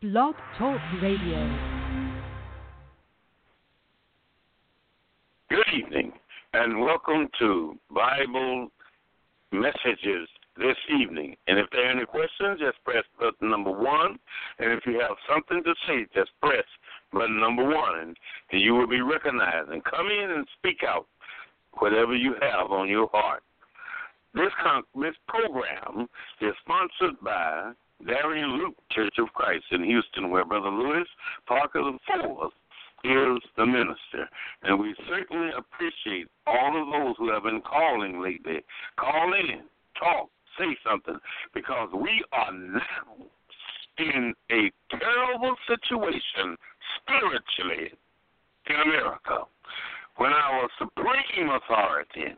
Blog Talk Radio. Good evening, and welcome to Bible Messages this evening. And if there are any questions, just press button number 1. And if you have something to say, just press button number 1, and you will be recognized. And come in and speak out whatever you have on your heart. This program is sponsored by Darian Luke Church of Christ in Houston, where Brother Louis Parker IV is the minister. And we certainly appreciate all of those who have been calling lately. Call in, talk, say something, because we are now in a terrible situation spiritually in America, when our supreme authority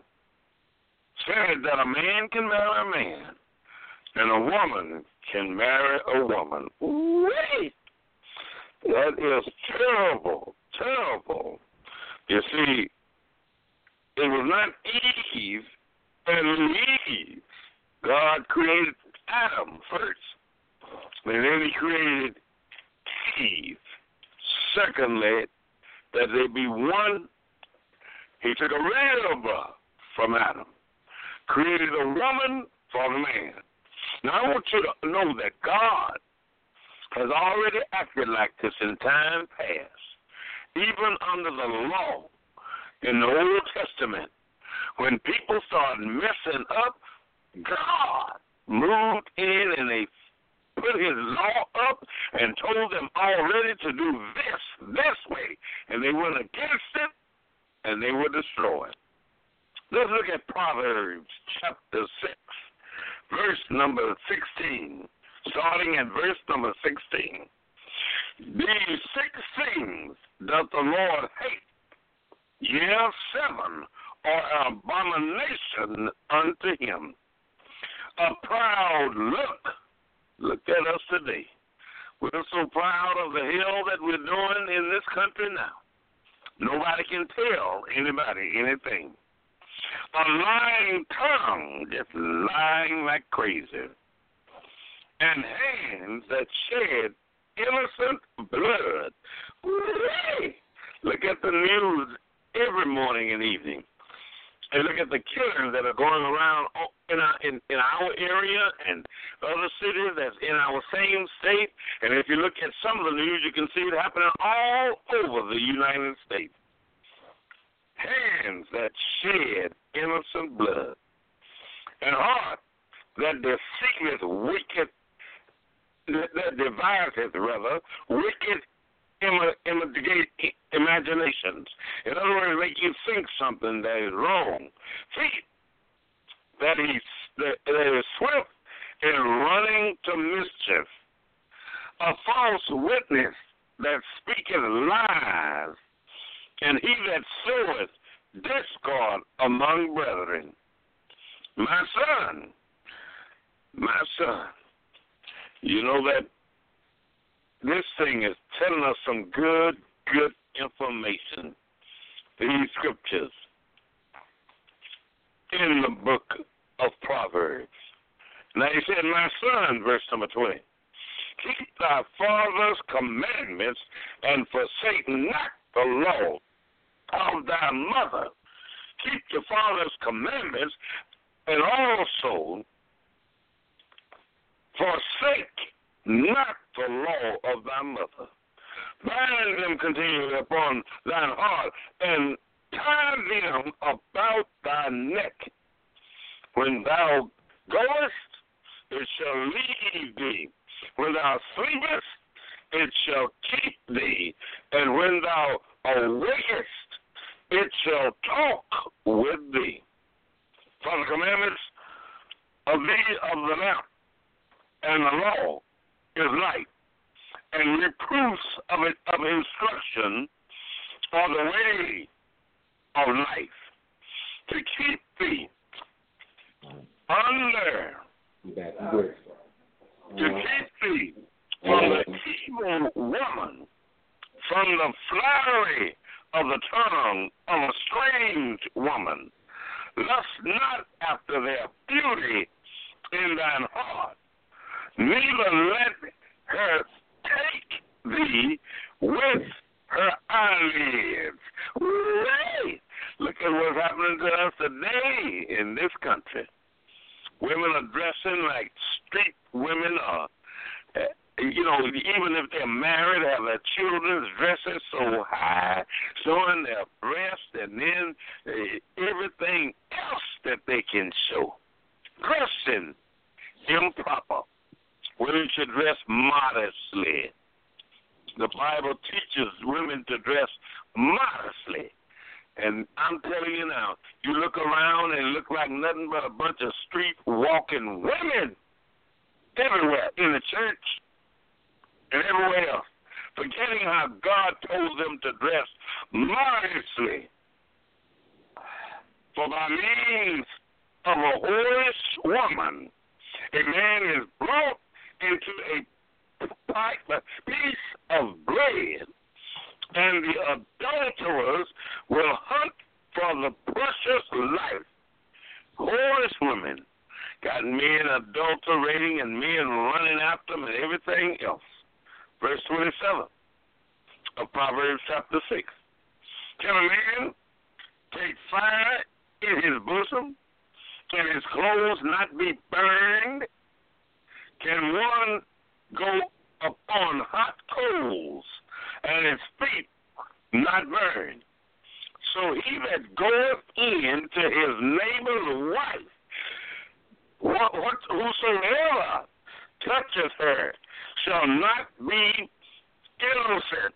said that a man can marry a man and a woman can marry a woman. Wait! That is terrible, terrible. You see, it was not Eve and Eve. God created Adam first, and then he created Eve. Secondly, that they be one, he took a rib from Adam, created a woman for the man. Now, I want you to know that God has already acted like this in time past, even under the law in the Old Testament. When people started messing up, God moved in and they put his law up and told them already to do this way. And they went against it, and they were destroyed. Let's look at Proverbs chapter 6, verse number 16. Starting at verse number 16. These 6 things doth the Lord hate, yea, 7 are an abomination unto him. A proud look at us today. We're so proud of the hell that we're doing in this country now. Nobody can tell anybody anything. A lying tongue, just lying like crazy. And hands that shed innocent blood. Look at the news every morning and evening. And look at the killings that are going around in our area and other cities that's in our same state. And if you look at some of the news, you can see it happening all over the United States. Hands that shed innocent blood. And heart that deceiveth wicked, that deviseth, wicked imaginations. In other words, make you think something that is wrong. Feet that is swift in running to mischief. A false witness that speaketh lies, and he that soweth discord among brethren. My son, you know that this thing is telling us some good information. These scriptures in the book of Proverbs. Now he said, my son, verse number 20, keep thy father's commandments and forsake not the law of thy mother. Keep your father's commandments and also forsake not the law of thy mother. Bind them continually upon thine heart, and tie them about thy neck. When thou goest, it shall lead thee. When thou sleepest, it shall keep thee. And when thou awakest, it shall talk with thee. For the commandments of the lamp and the law is light, and reproofs of instruction are the way of life, to keep thee under, to keep thee from the evil woman, from the flattery of the tongue of a strange woman. Lust not after their beauty in thine heart, neither let her take thee with her eyelids. Right. Look at what's happening to us today in this country. Women are dressing like street women are. Even if they're married, have their children dressing so high, showing their breasts, and then everything else that they can show. Dressing improper. Women should dress modestly. The Bible teaches women to dress modestly. And I'm telling you now, you look around and look like nothing but a bunch of street walking women everywhere, in the church and everywhere else, forgetting how God told them to dress modestly. For by means of a whorish woman, a man is brought into a piece of bread, and the adulterers will hunt for the precious life. Whorish women got men adulterating and men running after them and everything else. Verse 27 of Proverbs chapter 6. Can a man take fire in his bosom and his clothes not be burned? Can one go upon hot coals and his feet not burned? So he that goeth in to his neighbor's wife, whosoever toucheth her shall not be innocent.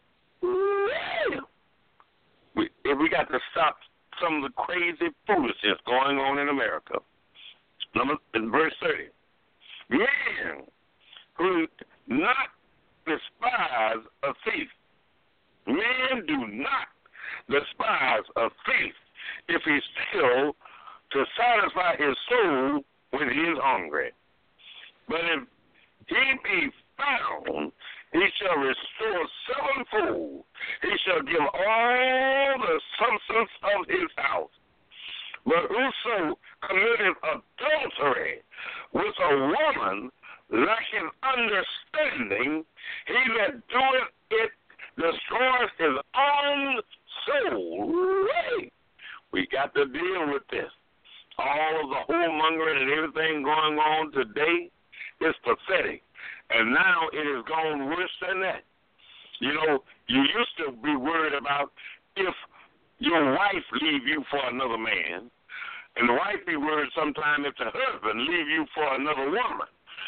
We got to stop some of the crazy foolishness going on in America. In verse 30. Men who not despise a thief. Men do not despise a thief if he steals to satisfy his soul when he is hungry. But if he be found, he shall restore sevenfold. He shall give all the substance of his house. But whoso committeth adultery with a woman lacking understanding, he that doeth it destroys his own soul. Right. We got to deal with this. All of the whoremongering and everything going on today is pathetic. And now it has gone worse than that. You used to be worried about if your wife leave you for another man, and the wife be worried sometime if the husband leave you for another woman.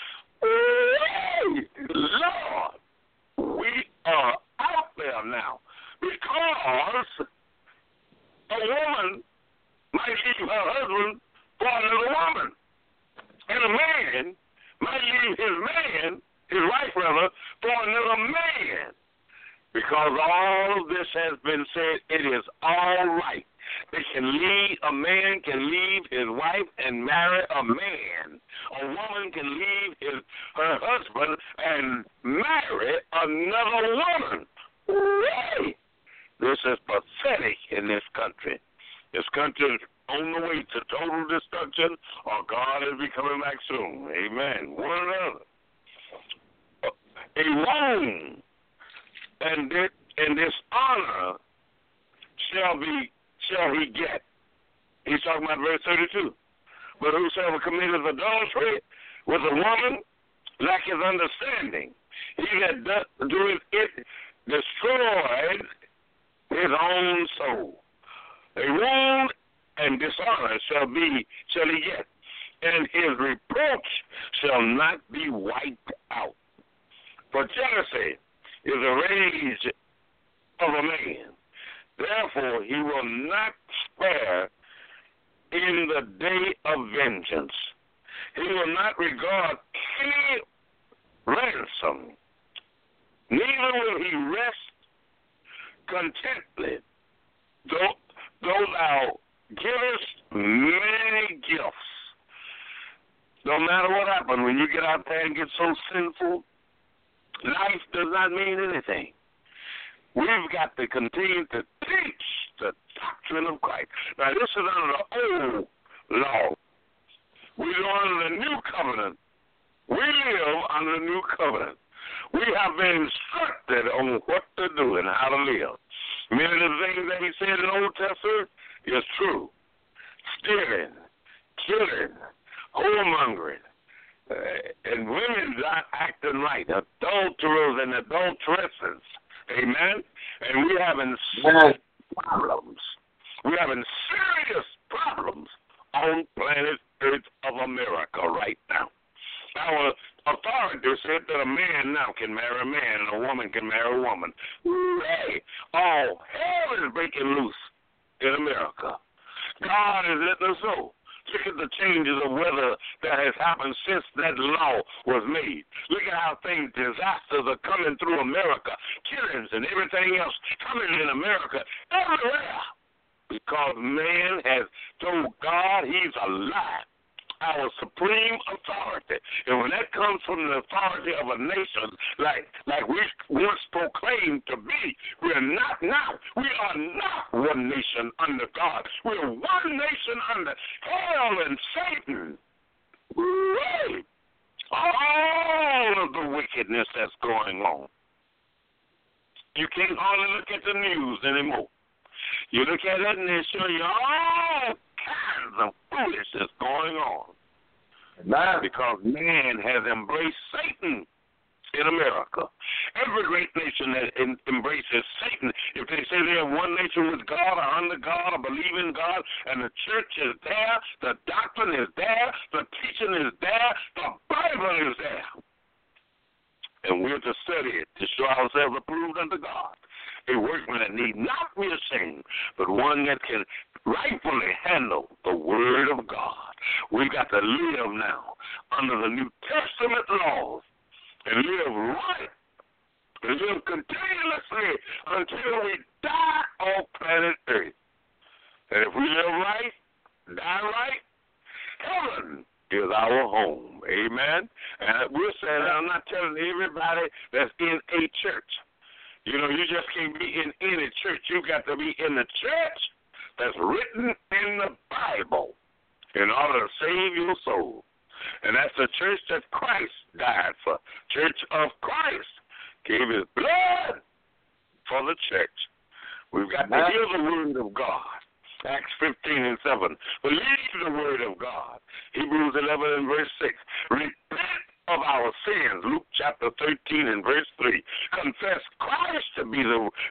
Hey, Lord, we are out there now because a woman might leave her husband for another woman, and a man might leave his wife rather, for another man. Because all of this has been said, it is all right. A man can leave his wife and marry a man. A woman can leave her husband and marry another woman. Right. This is pathetic in this country. This country is on the way to total destruction, or God will be coming back soon. Amen. One another. A wrong and dishonor shall he get. He's talking about verse 32. But whosoever committeth adultery with a woman lacketh understanding. He that doeth it destroyed his own soul. A wound and dishonor shall he get, and his reproach shall not be wiped out. For jealousy is a rage of a man. Therefore he will not spare in the day of vengeance. He will not regard any ransom, neither will he rest contently, though thou givest many gifts. No matter what happens, when you get out there and get so sinful, life does not mean anything. We've got to continue to teach the doctrine of Christ. Now, this is under the old law. We are under the new covenant. We live under the new covenant. We have been instructed on what to do and how to live. Many of the things that he said in the Old Testament is true. Stealing, killing, whoremongering, and women not acting right, adulterers and adulteresses. Amen? And we're having serious problems. We're having serious problems on planet Earth of America right now. Our authorities said that a man now can marry a man and a woman can marry a woman. Hooray! All hell is breaking loose in America. God is letting us know. Look at the changes of weather that has happened since that law was made. Look at how disasters are coming through America, killings and everything else coming in America everywhere. Because man has told God he's a lie. Our supreme authority. And when that comes from the authority of a nation like we once proclaimed to be, we are not now. We are not one nation under God. We are one nation under hell and Satan. Right. All of the wickedness that's going on. You can't hardly look at the news anymore. You look at it and they show you all kinds of foolishness going on. Because man has embraced Satan in America. Every great nation that embraces Satan, if they say they're one nation with God or under God or believe in God, and the church is there, the doctrine is there, the teaching is there, the Bible is there. And we're to study it to show ourselves approved unto God. A workman that need not be ashamed, but one that can rightfully handle the Word of God. We've got to live now under the New Testament laws and live right and live continuously until we die on planet Earth. And if we live right, die right, heaven is our home. Amen? And we're saying, I'm not telling everybody that's in a church. You know, you just can't be in any church. You got to be in the church that's written in the Bible in order to save your soul. And that's the church that Christ died for. Church of Christ gave his blood for the church. We've got to hear the word of God. Acts 15:7. Believe the word of God. Hebrews 11:6. Repent of our sins. Luke chapter 13:3. Confess Christ to be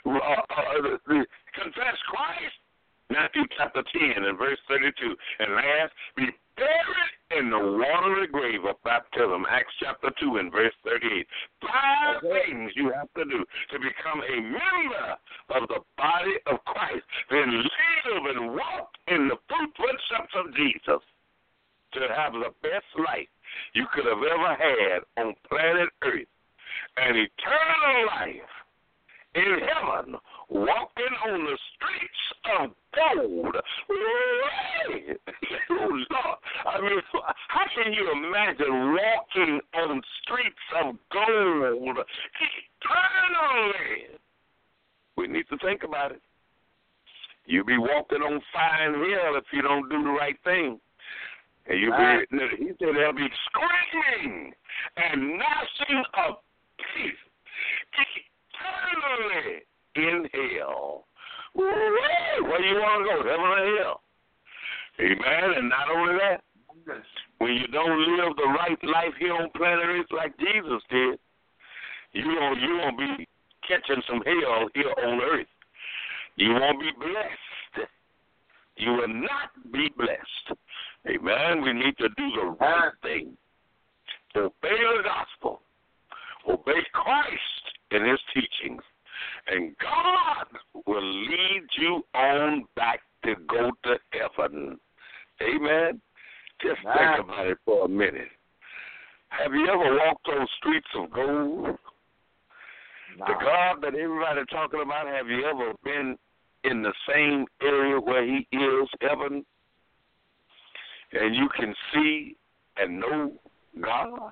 confess Christ. Matthew chapter 10:32. And last, be buried in the watery grave of baptism. Acts chapter 2:38. 5 things you have to do to become a member of the body of Christ. Then live and walk in the footsteps of Jesus to have the best life you could have ever had on planet Earth. An eternal life in heaven, walking on the streets of gold. Right. Oh, Lord. I mean, how can you imagine walking on streets of gold eternally? We need to think about it. You'll be walking on fine hill if you don't do the right thing. And you'll be, he said there'll be screaming and gnashing of teeth eternally in hell. Where do you want to go? Heaven or hell? Amen. And not only that, when you don't live the right life here on planet Earth like Jesus did, you won't be catching some hell here on Earth. You won't be blessed. You will not be blessed. Amen. We need to do the right thing. Obey the gospel. Obey Christ in his teachings. And God will lead you on back to go to heaven. Amen. Just think about it for a minute. Have you ever walked on streets of gold? The God that everybody's talking about, have you ever been in the same area where he is, heaven? And you can see and know God?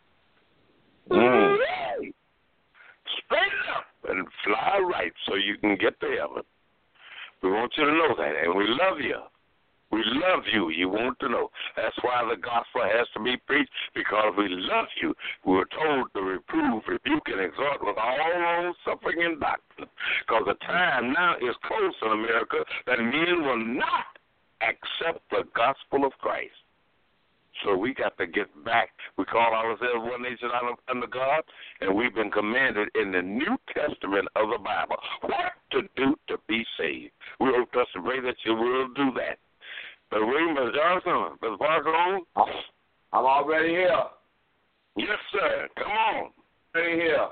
Straight up and fly right so you can get to heaven. We want you to know that, and we love you. We love you. You want to know. That's why the gospel has to be preached, because we love you. We were told to reprove, rebuke, and exhort with all long suffering and doctrine, because the time now is close in America that men will not accept the gospel of Christ. So we got to get back. We call ourselves one nation under God, and we've been commanded in the New Testament of the Bible what to do to be saved. We hope, trust, and pray that you will do that. Brother William, Brother Johnson, Brother Parker on? I'm already here. Yes, sir. Come on. Already here.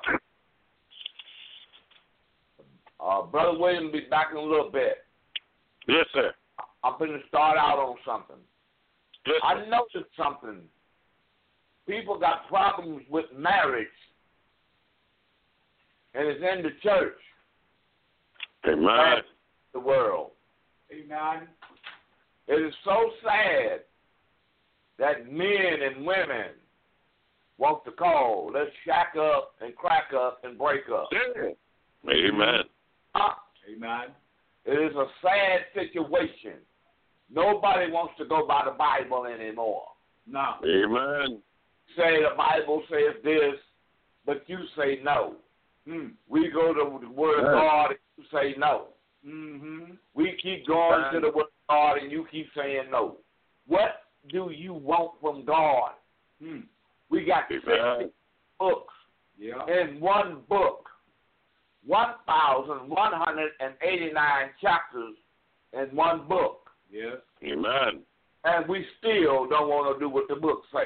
Brother William will be back in a little bit. Yes, sir. I'm going to start out on something. Yes, sir. I noticed something. People got problems with marriage, and it's in the church. Amen. And the world. Amen. It is so sad that men and women want to call, let's shack up and crack up and break up. Yeah. Amen. Amen. It is a sad situation. Nobody wants to go by the Bible anymore. No. Amen. Say the Bible says this, but you say no. We go to the Word of God and you say no. Mm-hmm. We keep going to the Word of God and you keep saying no. What do you want from God? We got 60 books in one book. 1,189 chapters in one book. Yes. Amen. And we still don't want to do what the book says.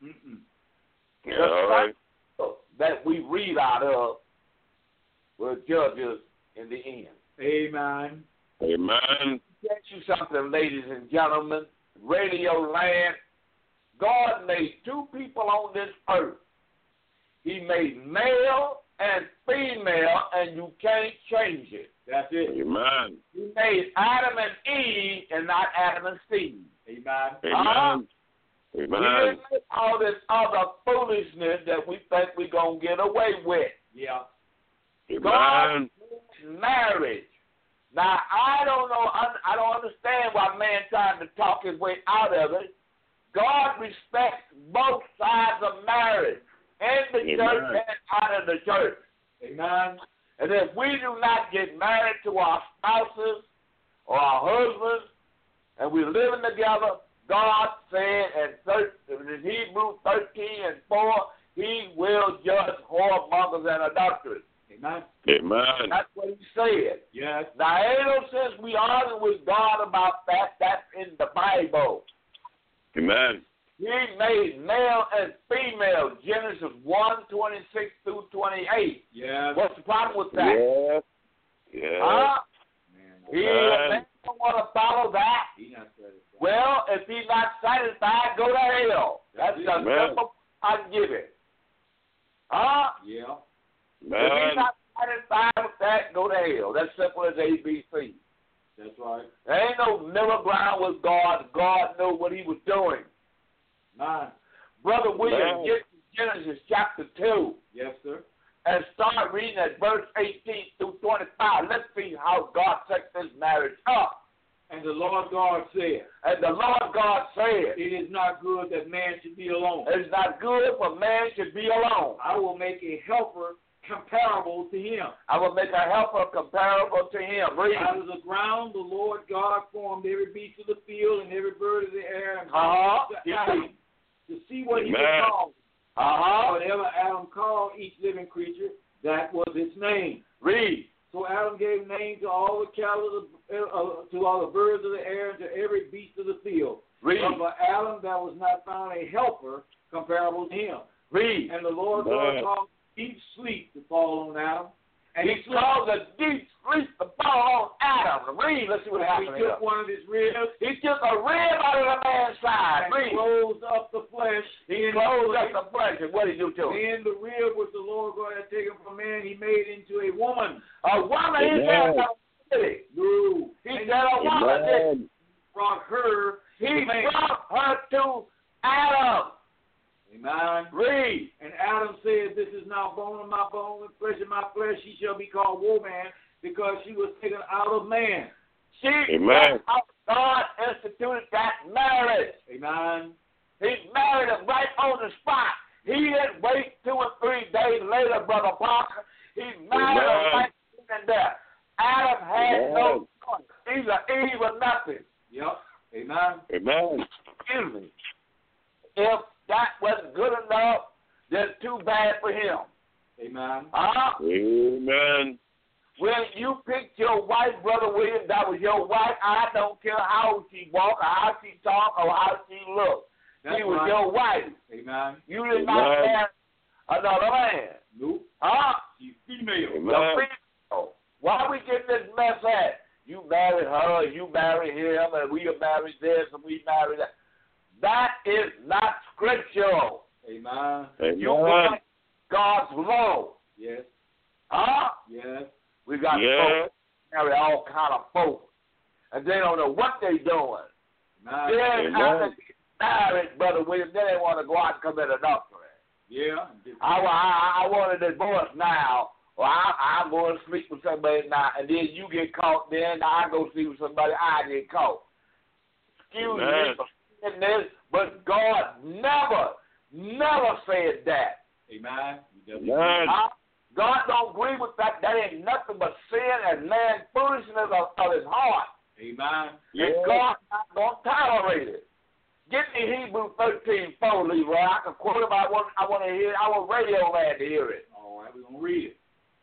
Yeah, all right. That we read out of will judge us in the end. Amen. Amen. Get you something, ladies and gentlemen. Radio land. God made two people on this earth. He made male and female, and you can't change it. That's it. Amen. He made Adam and Eve and not Adam and Steve. Amen. Amen. He Amen. didn't make all this other foolishness that we think we're going to get away with. Yeah. God Amen. made marriage. Now, I don't know, I don't understand why man trying to talk his way out of it. God respects both sides of marriage, in the church and out of the church. Amen. And if we do not get married to our spouses or our husbands, and we're living together, God said in Hebrews 13:4, He will judge whoremongers and adulterers. Amen. Amen. That's what He said. Yes. Now, ain't no sense we argue with God about that. That's in the Bible. Amen. He made male and female, Genesis 1:26-28. Yes. What's the problem with that? Yes. Yes. He don't want to follow that. He's not satisfied. Well, if he's not satisfied, go to hell. That's the simple I can give it. Yeah. If he's not satisfied with that, go to hell. That's simple as ABC. That's right. There ain't no middle ground with God. God knew what He was doing. Man. Brother William, get to Genesis chapter 2. Yes, sir. And start reading at verse 18-25. Let's see how God set this marriage up. And the Lord God said. And the Lord God said. It is not good that man should be alone. It's not good for man to be alone. I will make a helper comparable to him. I will make a helper comparable to him. Read. Out of the ground the Lord God formed every beast of the field and every bird of the air and to see what he would call. Whatever Adam called each living creature, that was its name. Read. So Adam gave names to all the cattle, to all the birds of the air, and to every beast of the field. Read. But for Adam there was not found a helper comparable to him. Read. And the Lord God caused deep sleep to fall on Adam. And he caused a deep sleep to fall on Adam. Read. Let's see what happened. He took one of his ribs. He took a rib out of the man's side. And Read. closed up the flesh. He closed up the flesh. And what did he do to him? Then the rib which the Lord God had taken from man, he made into a woman. A woman. He said a woman. No. He said a woman. Brought her. He brought her to Adam. Amen. Read. And Adam said, this is now bone of my bone and flesh of my flesh. She shall be called woman because she was taken out of man. That's how God instituted that marriage. Amen. He married her right on the spot. He didn't wait 2 or 3 days later, Brother Parker. He married her right then and there. Adam had no choice. Either Eve or nothing. Yep. Amen. Amen. Excuse me. If that wasn't good enough, then too bad for him. Amen. Amen. When you picked your wife, Brother William, that was your wife. I don't care how she walk or how she talk or how she look. She was your wife. Amen. You did not marry another man. Nope. She's female. Female. Why we get this mess at? You married her, you married him, and we married this, and we married that. That is not scriptural. Amen. You want God's law. Yes. Yes. We got folks marry all kind of folks, and they don't know what they're doing. Then after they get married, Brother William, then they want to go out and commit adultery. Yeah. I want a divorce now, or I'm going to sleep with somebody now, and then you get caught. Then I go sleep with somebody, I get caught. Excuse me for saying this, but God never said that. Amen. God don't agree with that. That ain't nothing but sin and man foolishness of his heart. Amen. And God not going to tolerate it. Get me Hebrews 13:4, Leroy. I can quote him. I want to hear it. I want radio man to hear it. All right, we're going to read it.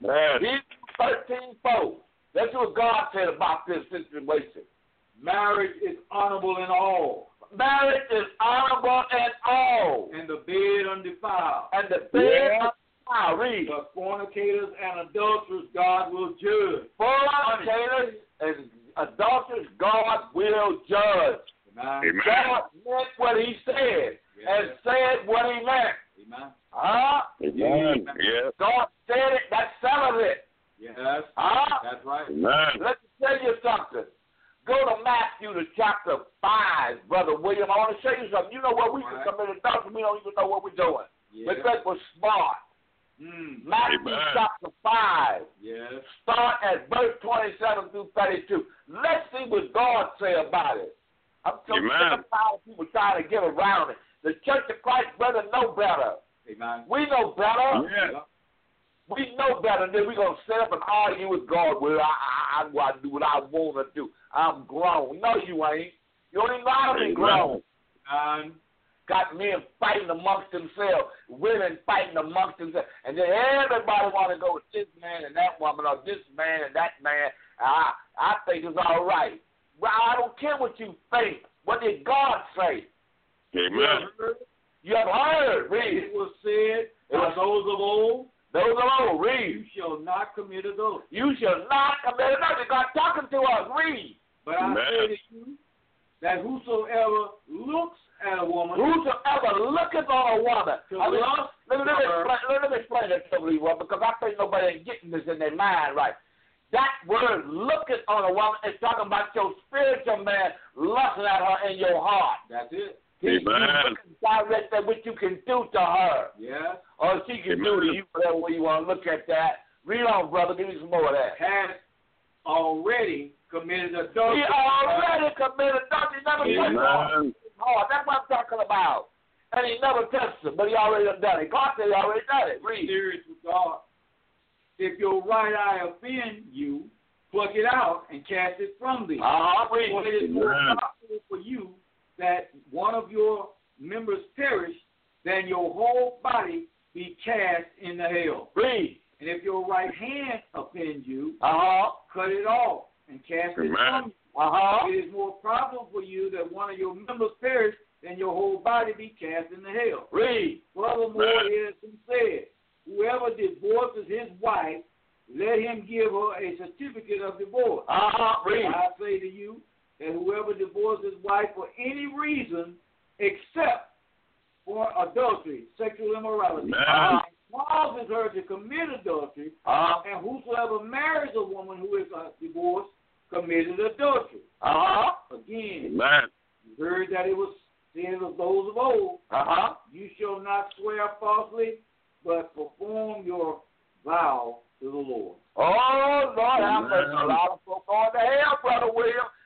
Hebrews 13:4. That's what God said about this situation. Marriage is honorable in all. Marriage is honorable in all. And the bed undefiled. And the bed undefiled. Read. But fornicators and adulterers God will judge. Fornicators and adulterers God will judge. Amen. God meant what he said and said what he meant. Amen. Amen. Yes. God said it, that settles it. Yes. That's right. Amen. Let me tell you something. Go to Matthew to chapter 5, Brother William. I want to show you something. You know what? We can commit adultery. We don't even know what we're doing. Because we're smart. Matthew chapter 5. Yes. Start at verse 27 through 32. Let's see what God say about it. I'm so sick of people trying to get around it. The Church of Christ, brother, know better. Amen. We know better. Yeah. We know better. Then we're going to sit up and argue with God. Well, I'm going to do what I want to do. I'm grown. No, you ain't. You don't even know how to be grown. Got men fighting amongst themselves, women fighting amongst themselves, and then everybody want to go with this man and that woman or this man and that man. I think it's all right. Well, I don't care what you think. What did God say? Amen. You have heard. Read. It was said by those of old. Those of old. Read. You shall not commit adultery. You shall not commit adultery. God talking to us. Read. But I say to you that whosoever looks at a woman. Whosoever looketh on a woman. Let me explain that to you, because I think nobody is getting this in their mind right. That word looketh on a woman is talking about your spiritual man lusting at her in your heart. That's it. He's looking direct at what you can do to her. Yeah. Or she can do to you, whatever way you want to look at that. Read on, brother. Give me some more of that. Has already committed adultery. He already committed adultery. He never touched her. Oh, that's what I'm talking about. And he never touched her, but he already done it. God said he already done it. Read. Serious with God. If your right eye offend you, pluck it out and cast it from thee. For it is more profitable for you that one of your members perish than your whole body be cast in the hell. Read. And if your right hand offend you, cut it off and cast it from you. It is more profitable for you that one of your members perish than your whole body be cast in the hell. Read. Furthermore, it has been said, whoever divorces his wife, let him give her a certificate of divorce. Read. I say to you that whoever divorces his wife for any reason except for adultery, sexual immorality, causes her to commit adultery, and whosoever marries a woman who is divorced committed adultery. Again, you heard that it was said of those of old, you shall not swear falsely, but perform your vow to the Lord. Oh, Lord, I'm a lot of folk going to hell, Brother William.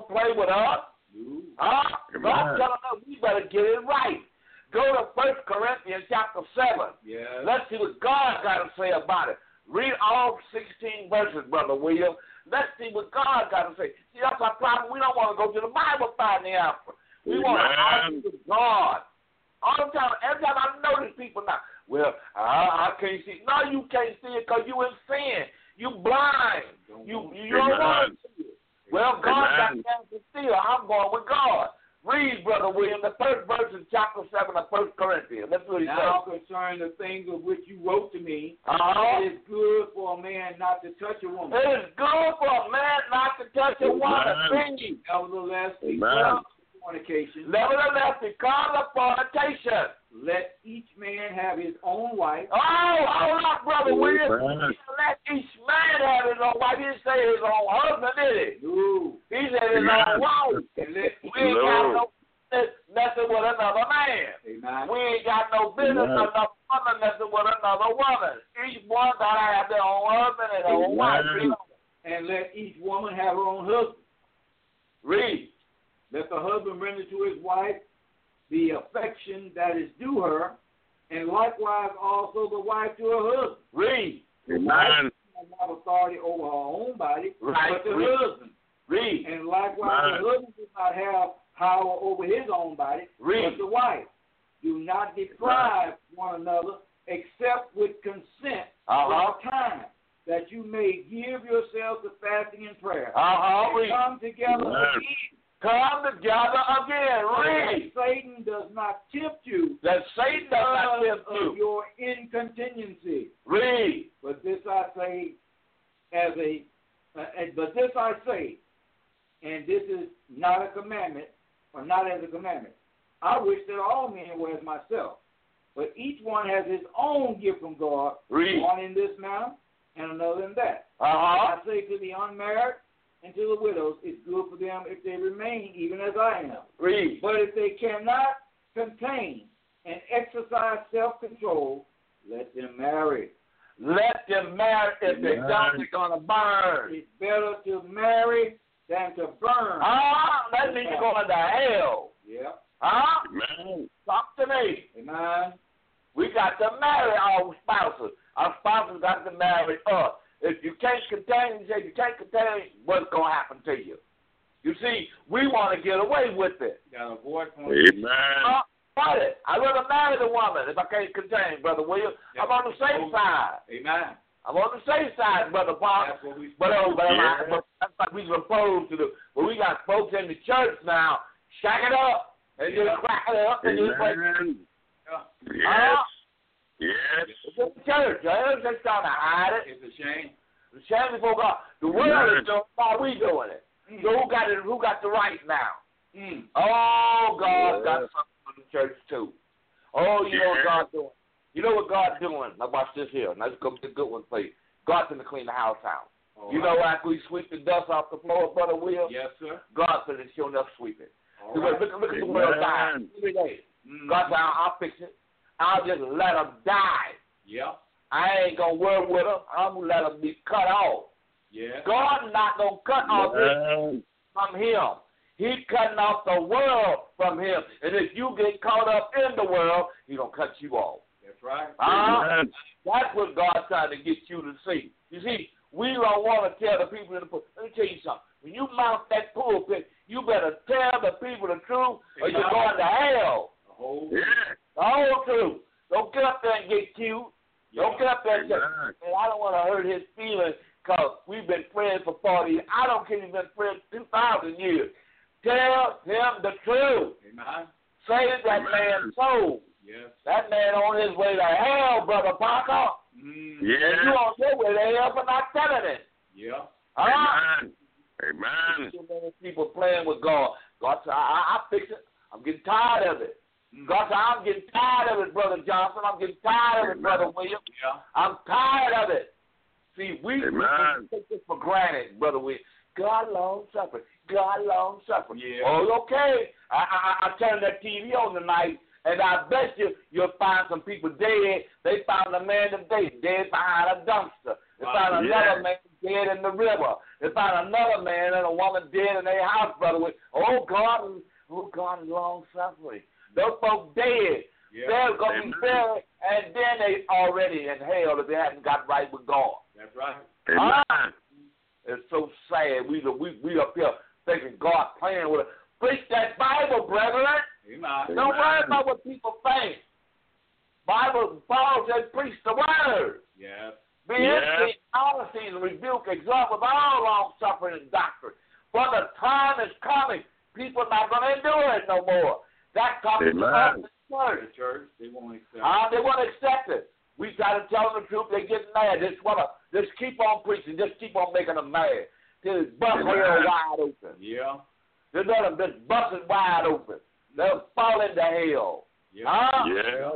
going to play with us. God's telling us we better get it right. Go to 1 Corinthians chapter 7. Yes. Let's see what God got to say about it. Read all 16 verses, Brother William. Let's see what God got to say. See, that's our problem. We don't want to go to the Bible to find the answer. We want to argue with God. All the time, every time I notice people now, well, I can't see. No, you can't see it because you in sin. You blind. You don't want to see it. Well, God got the answer still. I'm going with God. Read, Brother William, the first verse in chapter 7 of 1 Corinthians. Let's read it. Now concerning the things of which you wrote to me, it is good for a man not to touch a woman. It is good for a man not to touch a woman. Nevertheless, because of fornication. Nevertheless, because of fornication. Let each man have his own wife. Oh, hold up, Brother William. Let each man have his own wife. He didn't say his own husband, did he? No. He said his own wife. We ain't got no business messing with another man. Amen. We ain't got no business another woman messing with another woman. Each one got to have their own husband and their own wife. And let each woman have her own husband. Read. Let the husband render to his wife the affection that is due her, and likewise also the wife to her husband. Read. The wife does not have authority over her own body, but the husband. Read. And likewise the husband does not have power over his own body, but the wife. Do not deprive one another except with consent for a time, that you may give yourselves to fasting and prayer. And come together again. Come together again. Read. That Satan does not tempt you. That Satan does not tempt you. Of your incontinency. Read. But this I say and this is not a commandment, or not as a commandment. I wish that all men were as myself, but each one has his own gift from God. Read. One in this manner, and another in that. I say to the unmarried and to the widows, it's good for them if they remain even as I am. Read. But if they cannot contain and exercise self-control, let them marry. Let them marry. If they don't, they're going to burn. It's better to marry than to burn. That means you're going to hell. Yeah. Talk to me. Amen. We got to marry our spouses. Our spouses got to marry us. If you can't contain, what's going to happen to you? You see, we want to get away with it. Got a voice from it. I rather marry the woman if I can't contain, Brother William. I'm on the safe side. Amen. I'm on the safe side, Brother Paul. That's what that's what we supposed to do. But we got folks in the church now, shack it up and just crack it up and just like, Yes. It's in the church. They're just trying to hide it. It's a shame. It's a shame before God. The world is doing it. Why we doing it? So who got it? Who got the right now? Oh, God got something for the church too. Oh, you know what God's doing? You know what God's doing? Now watch this here. Now let's go to the good one for you. God's going to clean the house out. You know after we sweep the dust off the floor, Brother Will? Yes, sir. God's going to show enough sweep it. Look at the world die. Every day. God said, I'll fix it. I'll just let them die. Yeah. I ain't going to work with them. I'm going to let them be cut off. Yeah. God's not going to cut off this from him. He's cutting off the world from him. And if you get caught up in the world, he's going to cut you off. That's right. That's what God's trying to get you to see. You see, we don't want to tell the people in the pulpit. Let me tell you something. When you mount that pulpit, you better tell the people the truth or you're going to hell. The whole truth. Don't get up there and get cute. Don't get up there and say, man, I don't want to hurt his feelings because we've been praying for 40 years. I don't care if you've been praying 2,000 years. Tell him the truth. Amen. Save that man's soul. Yes. That man on his way to hell, Brother Parker. And you on your way to hell for not telling it. Yeah. Amen. Too many people playing with God. God said, I fix it. I'm getting tired of it. God said, I'm getting tired of it, Brother Johnson. I'm getting tired of it, Brother William. Yeah. I'm tired of it. See, we take this for granted, Brother William. God long suffering. God long suffering. Yeah. Oh, okay. I turned that TV on tonight, and I bet you'll find some people dead. They found a man today dead behind a dumpster. They found another man dead in the river. They found another man and a woman dead in their house, brother. Oh, God is long-suffering. Those folks dead. Yeah. They're going to be buried, and then they already in hell if they hadn't got right with God. That's right. It's so sad. We up here thinking God playing with us. Preach that Bible, brethren. Amen. Don't worry about what people think. Paul says, preach the word. Yes. Be instant, honesty, and rebuke, exhort with all long-suffering and doctrine. For the time is coming. People are not going to endure it no more. That comes from the church. They won't accept it. They won't accept it. We try to tell them the truth. They get mad. Just keep on preaching. Just keep on making them mad. Till it's bust hell wide open. Yeah. Just let them just bust it wide open. They'll fall into hell. Yeah.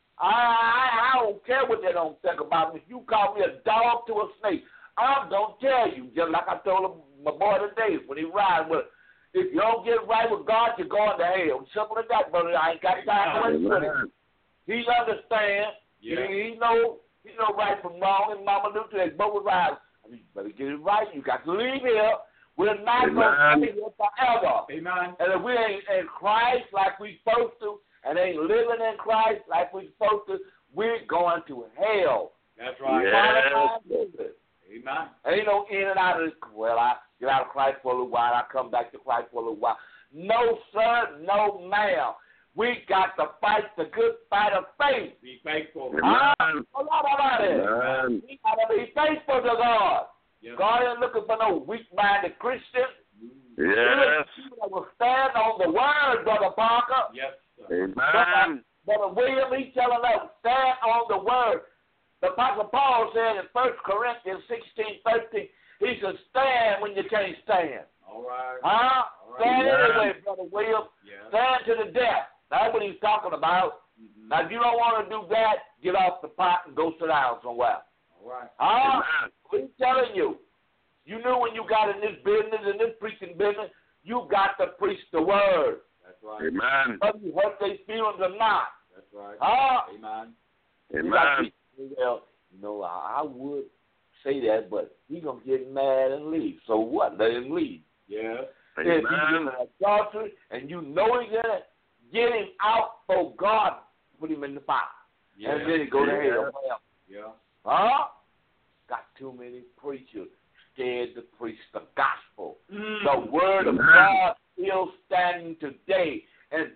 I don't care what they don't think about me. If you call me a dog to a snake, I'm going to tell you, just like I told my boy today when he riding with it. If you don't get right with God, you're going to hell. Simple as that, brother. I ain't got time to wait for him. He understands. Yeah. He know right from wrong, and Mama Luther, they both right. You better get it right. You got to leave here. We're not going to stay here forever. Amen. And if we ain't in Christ like we supposed to, and ain't living in Christ like we supposed to, we're going to hell. That's right. Yes. Amen. Ain't no in and out of this. Well, I get out of Christ for a little while. I come back to Christ for a little while. No, sir. No, ma'am. We got to fight the good fight of faith. Be faithful. A lot about it. We got to be faithful to God. Yes. God ain't looking for no weak-minded Christian. Yes. People that will stand on the word, Brother Parker. Yes, sir. Amen. Brother William, he's telling us, stand on the word. The Apostle Paul said in 1 Corinthians 16:13, he said, stand when you can't stand. All right. Stand anyway, Brother William. Yes. Stand to the death. That's what he's talking about. Mm-hmm. Now, if you don't want to do that, get off the pot and go sit down somewhere. All right. What he's telling you. You knew when you got in this business, in this preaching business, you got to preach the word. That's right. Amen. Whether you hurt their feelings or not. That's right. Amen. Amen. Well, I would say that, but he's going to get mad and leave. So what? Let him leave. Yeah. If he's in adultery and you know he's in it, get him out for God. Put him in the fire. Yeah. And then he go to hell. Yeah. Got too many preachers scared to preach the gospel. The word of God still standing today. And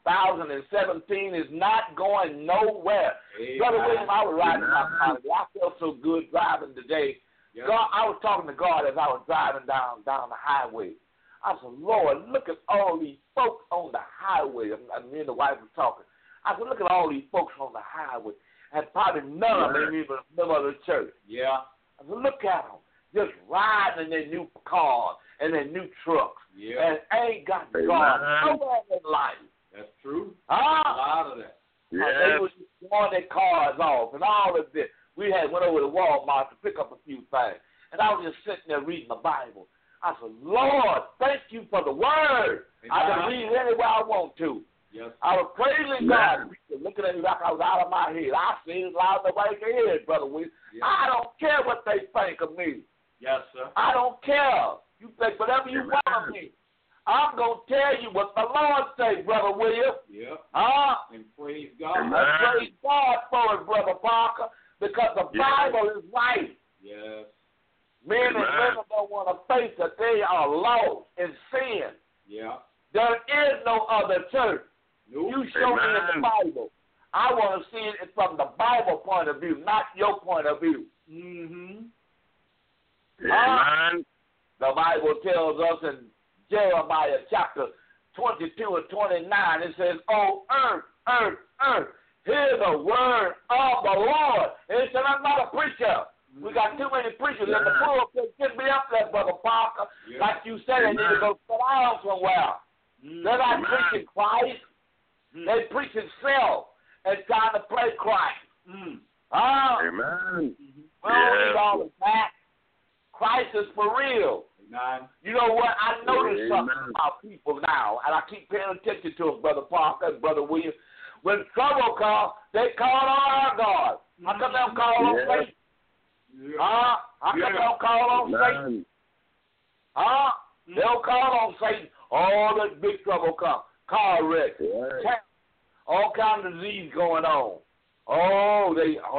2017 is not going nowhere. Brother William, I was riding my car. I felt so good driving today. Yeah. God, I was talking to God as I was driving down the highway. I said, Lord, look at all these folks on the highway. Me and the wife was talking. I said, look at all these folks on the highway. And probably none of them even a member of the church. Yeah. I said, look at them. Just riding in their new cars and their new trucks. Yeah. And ain't got God nowhere in life. That's true. A lot of that. Yes. They was throwing their cars off and all of this. We went over to Walmart to pick up a few things. And I was just sitting there reading the Bible. I said, Lord, thank you for the word. I can read it anywhere I want to. Yes. I was praising God, looking at me like I was out of my head. I see it loud the way it is, Brother William. Yes. I don't care what they think of me. Yes, sir. I don't care. You think whatever you want of me. I'm going to tell you what the Lord say, Brother William. Yeah. And praise God. I praise God for it, Brother Parker, because the Bible is right. Yes. Men and women don't want to face that they are lost in sin. Yeah. There is no other church. Nope. You show me in the Bible. I want to see it from the Bible point of view, not your point of view. Mm-hmm. The Bible tells us in Jeremiah chapter 22 and 29, it says, oh, earth, earth, earth, hear the word of the Lord. And it said, I'm not a preacher. We got too many preachers in the pulpit. Get me up there, Brother Parker. Yeah. Like you said, they need to go sit down somewhere. They're not preaching Christ. They preaching self and trying to play Christ. Amen. We don't need all of that. Christ is for real. Amen. You know what? I noticed something about people now, and I keep paying attention to them, Brother Parker and Brother William. When trouble comes, they call on our God. How come they don't call on faith? How come they don't call on Satan? They don't call on Satan. All that big trouble come. Car wreck. All kinds of disease going on. Well,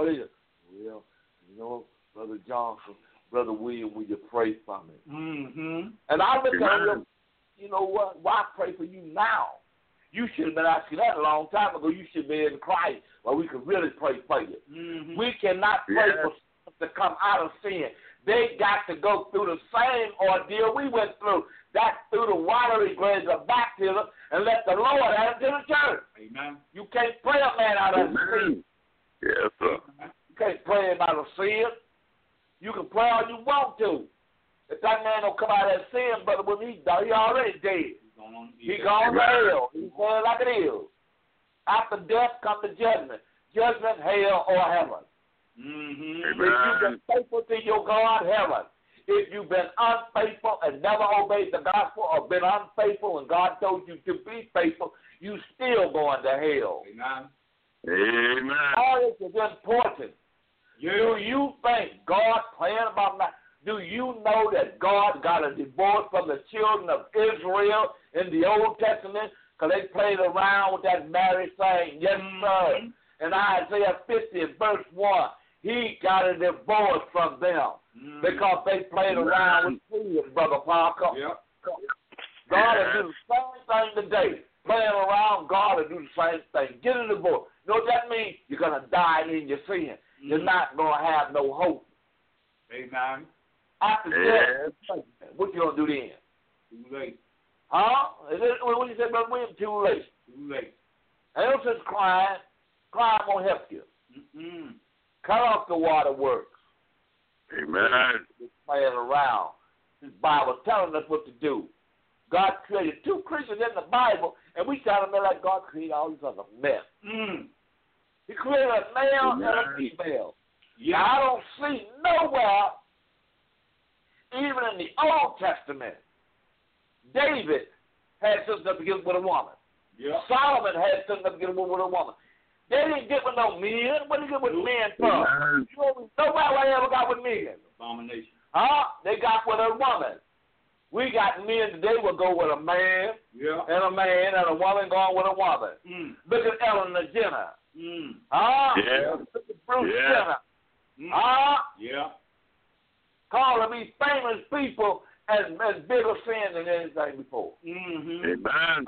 Brother Johnson, Brother William, will you pray for me? Mm-hmm. And I've been telling you, you know what? Why pray for you now? You should have been asking that a long time ago. You should be in Christ where we could really pray for you. Mm-hmm. We cannot pray for someone to come out of sin. They got to go through the same ordeal we went through. That's through the watery graves of baptism and let the Lord add it to the church. Amen. You can't pray a man out of sin. Yes, sir. You can't pray him out of sin. You can pray all you want to. If that man don't come out of sin, brother, when he already dead. He gone to hell. He said like it is. After death comes the judgment. Judgment, hell, or heaven. Mm-hmm. If you've been faithful to your God, heaven. If you've been unfaithful and never obeyed the gospel or been unfaithful and God told you to be faithful, you still going to hell. Amen. Amen. All this is important. Yeah. Do you think God playing about that? Do you know that God got a divorce from the children of Israel in the Old Testament? Because they played around with that marriage thing. Yes, sir. In Isaiah 50 and verse 1, he got a divorce from them because they played around with freedom, Brother Parker. Yep. God will do the same thing today. Playing around, God will do the same thing. Get a divorce. You know what that means? You're going to die in your sin. You're not going to have no hope. Amen. After death, what you going to do then? Too late. Huh? What you say, Brother William? Too late. Too late. And don't just crying. Crying won't help you. Mm-mm. Cut off the waterworks. Amen. Just playing around. This Bible telling us what to do. God created two creatures in the Bible, and we try to make like God created all these other mess. He created a male and a female. Yeah. Now, I don't see nowhere, even in the Old Testament, David had something to get with a woman. Yeah. Solomon had something to get with a woman. They didn't get with no men. What did they get with men from? Nobody ever got with men. Abomination. They got with a woman. We got men today will go with a man, and a man and a woman going with a woman. Look at Ellen DeGeneres. Look at Bruce Jenner. Calling these famous people as bigger sin than anything before. Amen.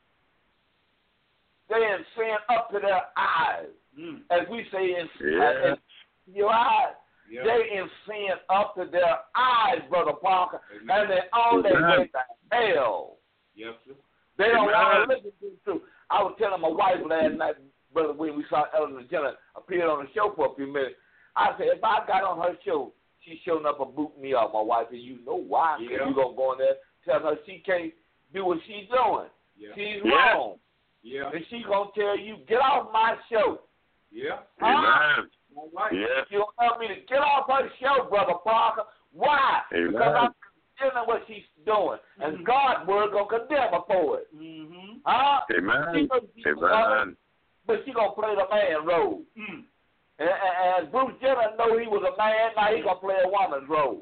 They in sin up to their eyes. As we say in your eyes. Yep. They in sin up to their eyes, Brother Parker, and they on their way to hell. Yes, sir. They don't want to listen to the truth. I was telling my wife last night, Brother, when we saw Ellen DeGeneres appear on the show for a few minutes, I said, if I got on her show, she's showing up and booting me up, my wife, and you know why. Because you going to go in there tell her she can't do what she's doing. She's wrong. And she's going to tell you, get off my show. Amen. Right. You don't help me to get off her show, Brother Parker. Why? Because I'm condemning what she's doing. And God's word going to condemn her for it. Amen. But she's going to play the man role. And Bruce Jenner know he was a man, now he's going to play a woman's role.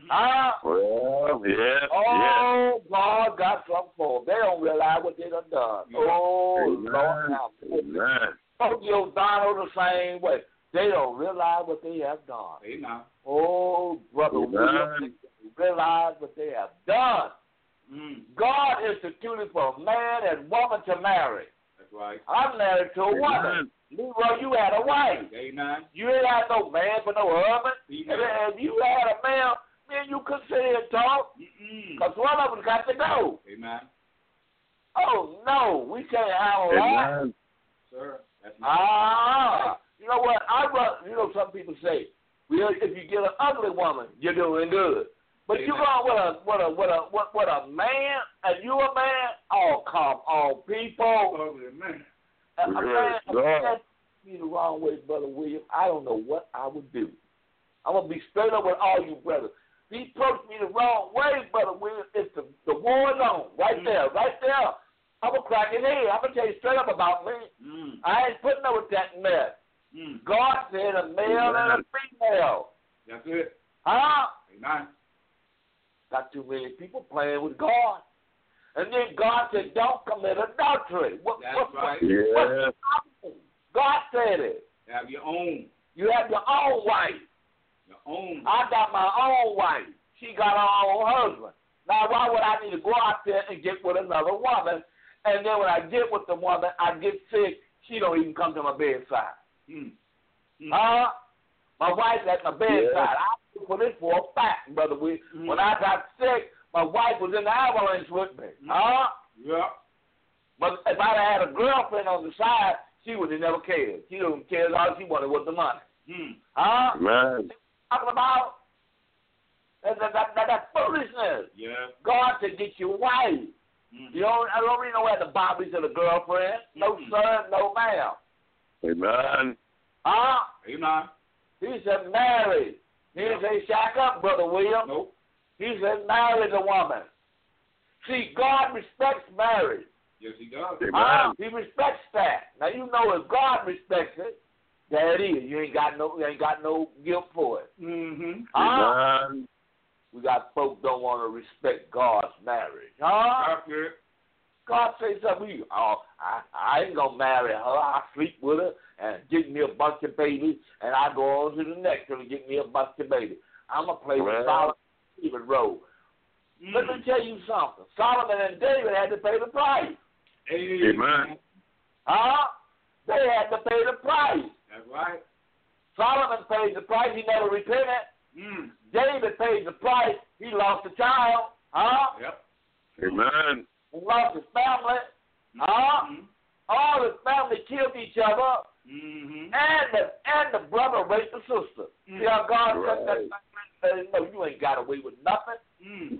God got something for them. They don't realize what they done done. Lord, now. Tokyo Donald the same way. They don't realize what they have done. Amen. Oh, Brother William, they realize what they have done. God instituted for a man and woman to marry. That's right. I'm married to a woman. Leroy, you had a wife. Amen. You ain't had no man for no husband. If you had a man, then you could sit here and talk. Because one of them got to go. Amen. Oh, no, we can't have a wife. Sir, that's not you know what? Some people say, well, if you get an ugly woman, you're doing good. But you going with a man, and you a man? Oh, come on, people. A man me the wrong way, Brother William. I don't know what I would do. I'm gonna be straight up with all you brothers. He approached me the wrong way, Brother William. It's the war zone right there. I'm gonna crack his head. I'm gonna tell you straight up about me. I ain't putting up with that mess. God said a male and a female. That's it. Huh? Amen. Got too many people playing with God. And then God said, don't commit adultery. That's right. What's God said it. Have your own. You have your own wife. Your own. I got my own wife. She got her own husband. Now, why would I need to go out there and get with another woman? And then when I get with the woman, I get sick. She don't even come to my bedside. My wife's at my bedside. I put this for a fact, Brother Will. When I got sick, my wife was in the ambulance with me. Yeah. But if I'd had a girlfriend on the side, she would have never cared. She didn't care. All she wanted was the money. Man. Talking about that foolishness. Yeah. God said, get your wife. You know, I don't really know where the Bible said a girlfriend. No sir, no ma'am. Amen. Amen. He said marry. He didn't say shack up, Brother William. Nope. He said marry the woman. See, God respects marriage. Yes, he does. Amen. He respects that. Now you know if God respects it, there it is. You ain't got no guilt for it. Amen. We got folks don't want to respect God's marriage. God say something. I ain't gonna marry her. I sleep with her and get me a bunch of babies, and I go on to the next one and get me a bunch of babies. I'm gonna play the Solomon David role. Let me tell you something. Solomon and David had to pay the price. Amen. They had to pay the price. That's right. Solomon paid the price. He never repented. David paid the price. He lost a child. Yep. Amen. He lost his family. All his family killed each other. And the brother raped the sister. See how God said that? No, you ain't got away with nothing.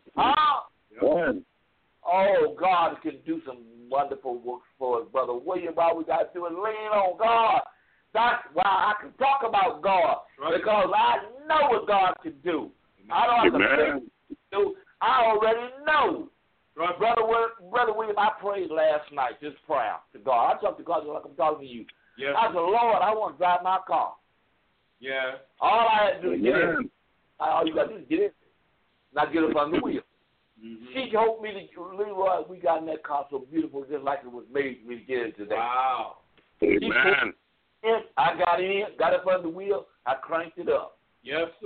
Oh, God can do some wonderful works for us, Brother William. All we got to do is lean on God. That's why I can talk about God, because I know what God can do. I don't have to think to do. I already know. Brother William, I prayed last night, this prayer to God. I talked to God like I'm talking to you. Yes. I said, Lord, I want to drive my car. Yeah. All I had to do is get in. All you got to do is get in. Not get up on the wheel. She told me that, Leroy, we got in that car so beautiful, just like it was made for me to get in today. Wow. Amen. I got in, got up on the wheel, I cranked it up. Yes, sir.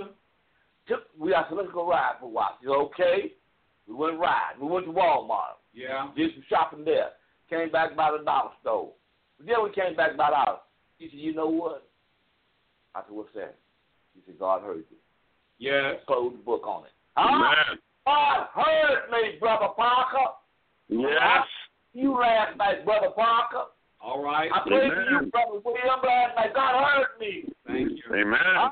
I said, let's go ride for a while. She said, okay. We went riding. We went to Walmart. Yeah. Did some shopping there. Came back by the dollar store. Then we came back by the hour. He said, you know what? I said, what's that? He said, God heard you. Yes. Close the book on it. Amen. God heard me, Brother Parker. Yes. You last night, Brother Parker. All right. I prayed for you, Brother William, last night. God heard me. Thank you. Amen.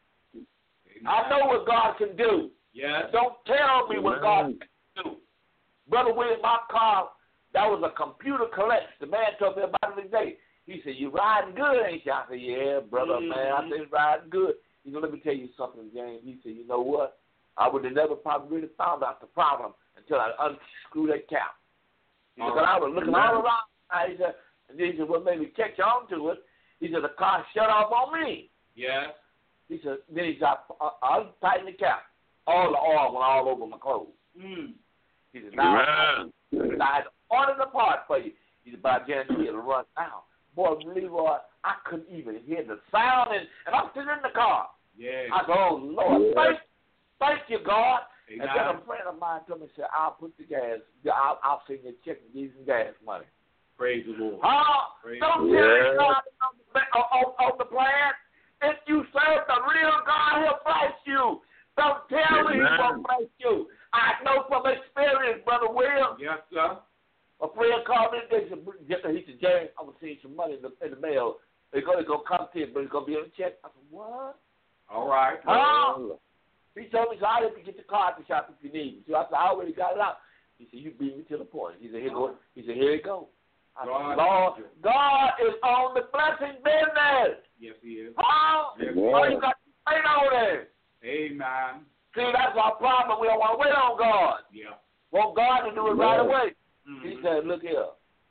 I know what God can do. Yes. Don't tell me what God can do. Brother William, my car, that was a computer collection. The man told me about it today. He said, you riding good, ain't you? I said, yeah, brother, man. I said, riding good. He said, let me tell you something, James. He said, you know what? I would have never probably really found out the problem until I unscrewed that cap. Because I was looking all around. He said, well, maybe catch on to it. He said, the car shut off on me. Yeah. He said, then he said, I tightened the cap. All the oil went all over my clothes. He said, now I had to order the part for you. He said, but I guarantee it'll run out. Boy, Leroy, I couldn't even hear the sound, and I'm sitting in the car. Yeah. I said, oh, Lord, thank you, God. Amen. And then a friend of mine told me, said, I'll put the gas, I'll send you a check and give you some gas money. Praise the Lord. Don't tell me God on the plan. If you serve the real God, he'll bless you. Don't tell me he won't bless you. I know from experience, Brother Will. Yes, sir. A friend called me and he said, James, I'm going to send you some money in the mail. It's going to come to you, but it's going to be on a check. I said, what? All right. He told me, so I didn't get the car at the shop if you need me. So I said, I already got it out. He said, you beat me to the point. He said, here you go. I said, Lord, God is on the blessing business. Yes, he is. Yes, you got to wait on it. Amen. See, that's our problem. We don't want to wait on God. Yeah. Want God to do it right away. He said, look here.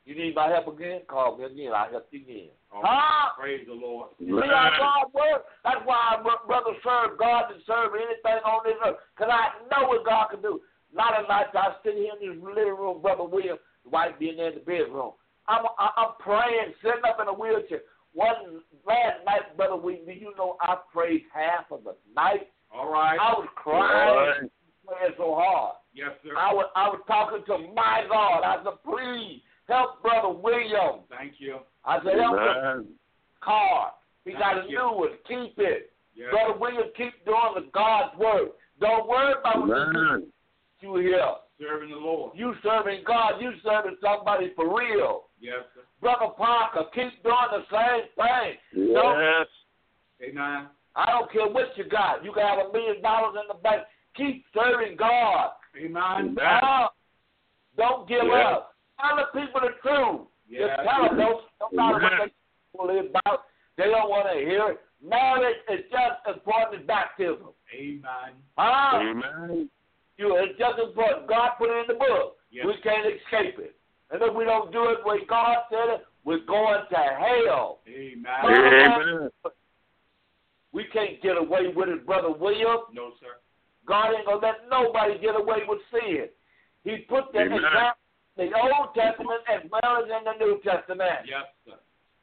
You need my help again? Call me again. I'll help you again. Oh, huh? Praise the Lord. You see how God works? That's why I rather serve God than serve anything on this earth. Because I know what God can do. Not a night I sit here in this living room, Brother William, the wife being there in the bedroom. I'm praying, sitting up in a wheelchair. Last night, Brother William, do you know I prayed half of the night? All right. I was crying, praying so hard. Yes, sir. I was talking to my God. I said, please help Brother William. Thank you. I said, help him. Car. He got a new one. Keep it. Yes. Brother William, keep doing the God's work. Don't worry about what you here. Serving the Lord. You serving God. You serving somebody for real. Yes, sir. Brother Parker, keep doing the same thing. Yes. Amen. I don't care what you got. You can have $1 million in the bank. Keep serving God. Amen. Don't give up. Tell the people the truth. Yes. Just tell them. Don't matter what they about. They don't want to hear it. Marriage is just as important as baptism. Amen. Amen. It's just as important. God put it in the book. Yes. We can't escape it. And if we don't do it the way God said it, we're going to hell. Amen. We can't get away with it, Brother William. No, sir. God ain't going to let nobody get away with sin. He put that example in the Old Testament as well as in the New Testament. Yes, sir.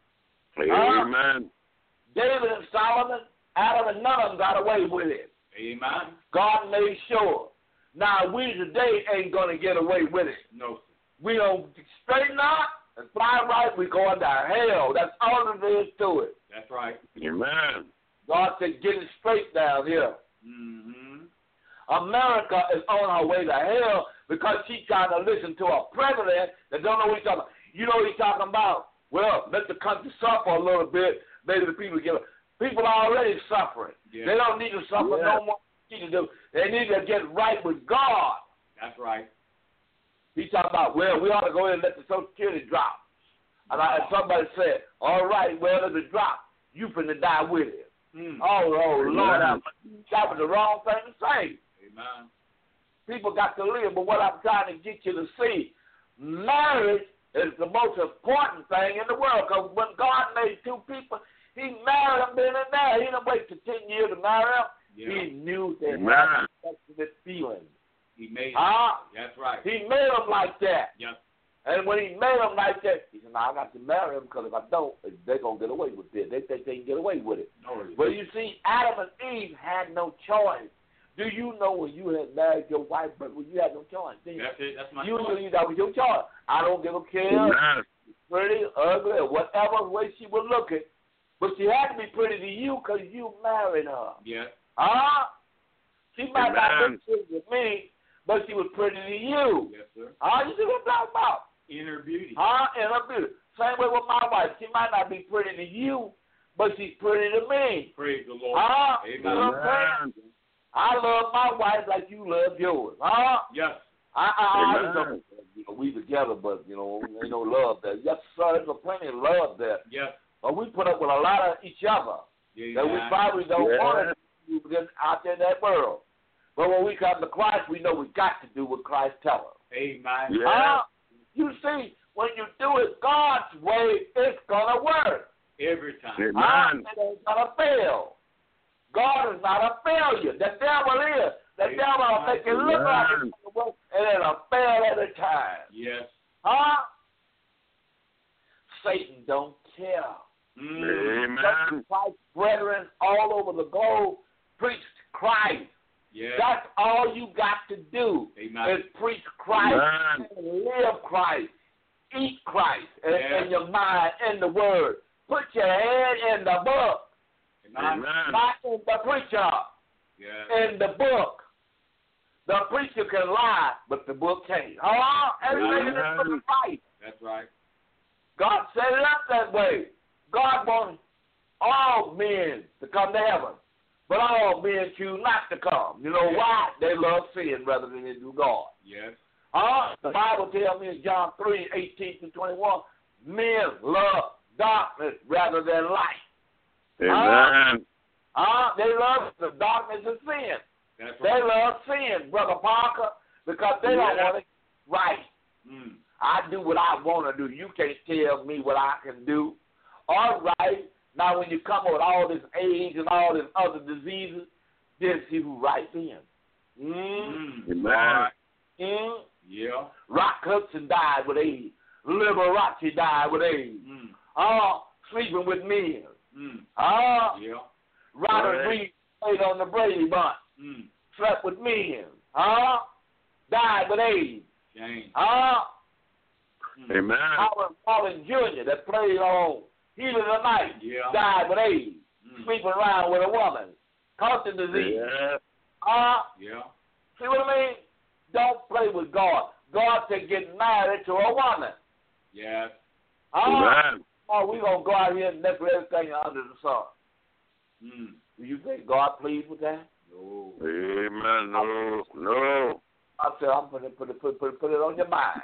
Amen. David and Solomon, Adam and none of them got away with it. Amen. God made sure. Now, we today ain't going to get away with it. No, sir. We don't straighten up and fly right, we going to hell. That's all there is to it. That's right. Amen. God said, get it straight down here. Mm-hmm. America is on her way to hell because she's trying to listen to a president that don't know what he's talking about. You know what he's talking about? Well, let the country suffer a little bit. Maybe the people get it. People are already suffering. Yeah. They don't need to suffer no more. They need to get right with God. That's right. He's talking about, well, we ought to go in and let the Social Security drop. And somebody said, all right, well, if it drop, you finna die with it. Oh, Lord, that was the wrong thing to say. Amen. People got to live, but what I'm trying to get you to see, marriage is the most important thing in the world. Because when God made two people, He married them then and there. He didn't wait for 10 years to marry them. Yeah. He knew they had affectionate feelings. He made That's right. He made them like that. Yes. And when He made them like that, He said, now I got to marry them because if I don't, they're going to get away with it. They think they can get away with it. No, but you see, Adam and Eve had no choice. Do you know when you had married your wife, but when you had no choice? That's it. That's my choice. You knew that was your choice. I don't give a care, pretty, ugly, or whatever way she was looking. But she had to be pretty to you because you married her. Yes. She might not look pretty to me, but she was pretty to you. Yes, sir. You see what I'm talking about? Inner beauty. Inner beauty. Same way with my wife. She might not be pretty to you, but she's pretty to me. Praise the Lord. Amen. You know what I'm saying? I love my wife like you love yours. Yes. We together, but, ain't no love there. Yes, sir, there's plenty of love there. Yes. But we put up with a lot of each other that we probably don't want to do out there in that world. But when we come to Christ, we know we got to do what Christ tells us. Amen. You see, when you do it God's way, it's going to work. Every time. Amen. It ain't going to fail. God is not a failure. The devil is. The devil will make it look like it's going to work, and it'll fail every time. Yes. Satan don't care. Amen. Christ brethren all over the globe preach Christ. Yes. That's all you got to do. Amen. Is preach Christ and live Christ. Eat Christ in your mind, in the Word. Put your head in the book. Amen. Not in the preacher. Yes. In the book. The preacher can lie, but the book can't. Everything in this book is right. That's right. God set it up that way. God wants all men to come to heaven, but all men choose not to come. You know why? They love sin rather than they do God. Yes. The Bible tells me in John 3:18-21, men love darkness rather than light. Amen. They love the darkness of sin. That's right. They love sin, Brother Parker, because they don't want it right. I do what I want to do. You can't tell me what I can do. All right. Now, when you come with all this age and all these other diseases, then see who right then. Yeah. Rock Hudson died with AIDS. Liberace died with AIDS. Sleeping with men. Ronald Reed played on the Brady Bunch. Slept with men. Died with AIDS. Amen. Howard Wallen Jr. that played on Heat of the Night. Died with AIDS. Sleeping around with a woman. Caught the disease. See what I mean? Don't play with God. God said get married to a woman. Amen. We're going to go out here and nip everything under the sun. Do you think God pleased with that? No. Amen. No. I said, I'm going to put it on your mind.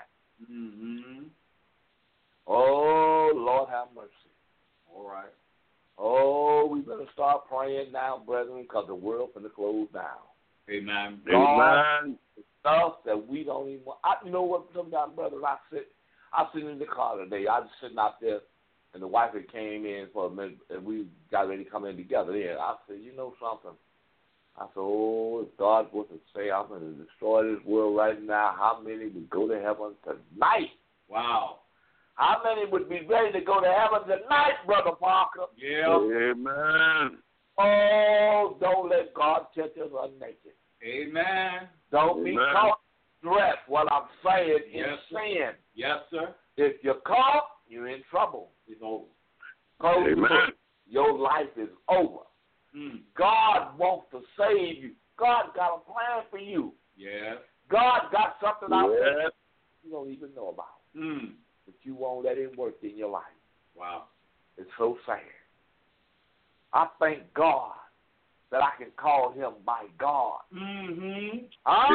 Oh, Lord have mercy. All right. Oh, we better start praying now, brethren, because the world's going to close down. Amen. Amen. Stuff that we don't even want. You know what, sometimes, brother, I sit in the car today. I was sitting out there, and the wife had came in for a minute, and we got ready to come in together. Then I said, you know something? I said, oh, if God was to say I'm going to destroy this world right now, how many would go to heaven tonight? Wow. How many would be ready to go to heaven tonight, Brother Parker? Amen. Oh, don't let God catch us unnaked. Amen. Don't be caught dressed. What I'm saying is sin. Yes, sir. If you're caught, you're in trouble. It's over. Amen. Your life is over. God wants to save you. God got a plan for you. Yes. God got something out there you don't even know about. But you won't let him work in your life. Wow. It's so sad. I thank God that I can call him my God. Amen.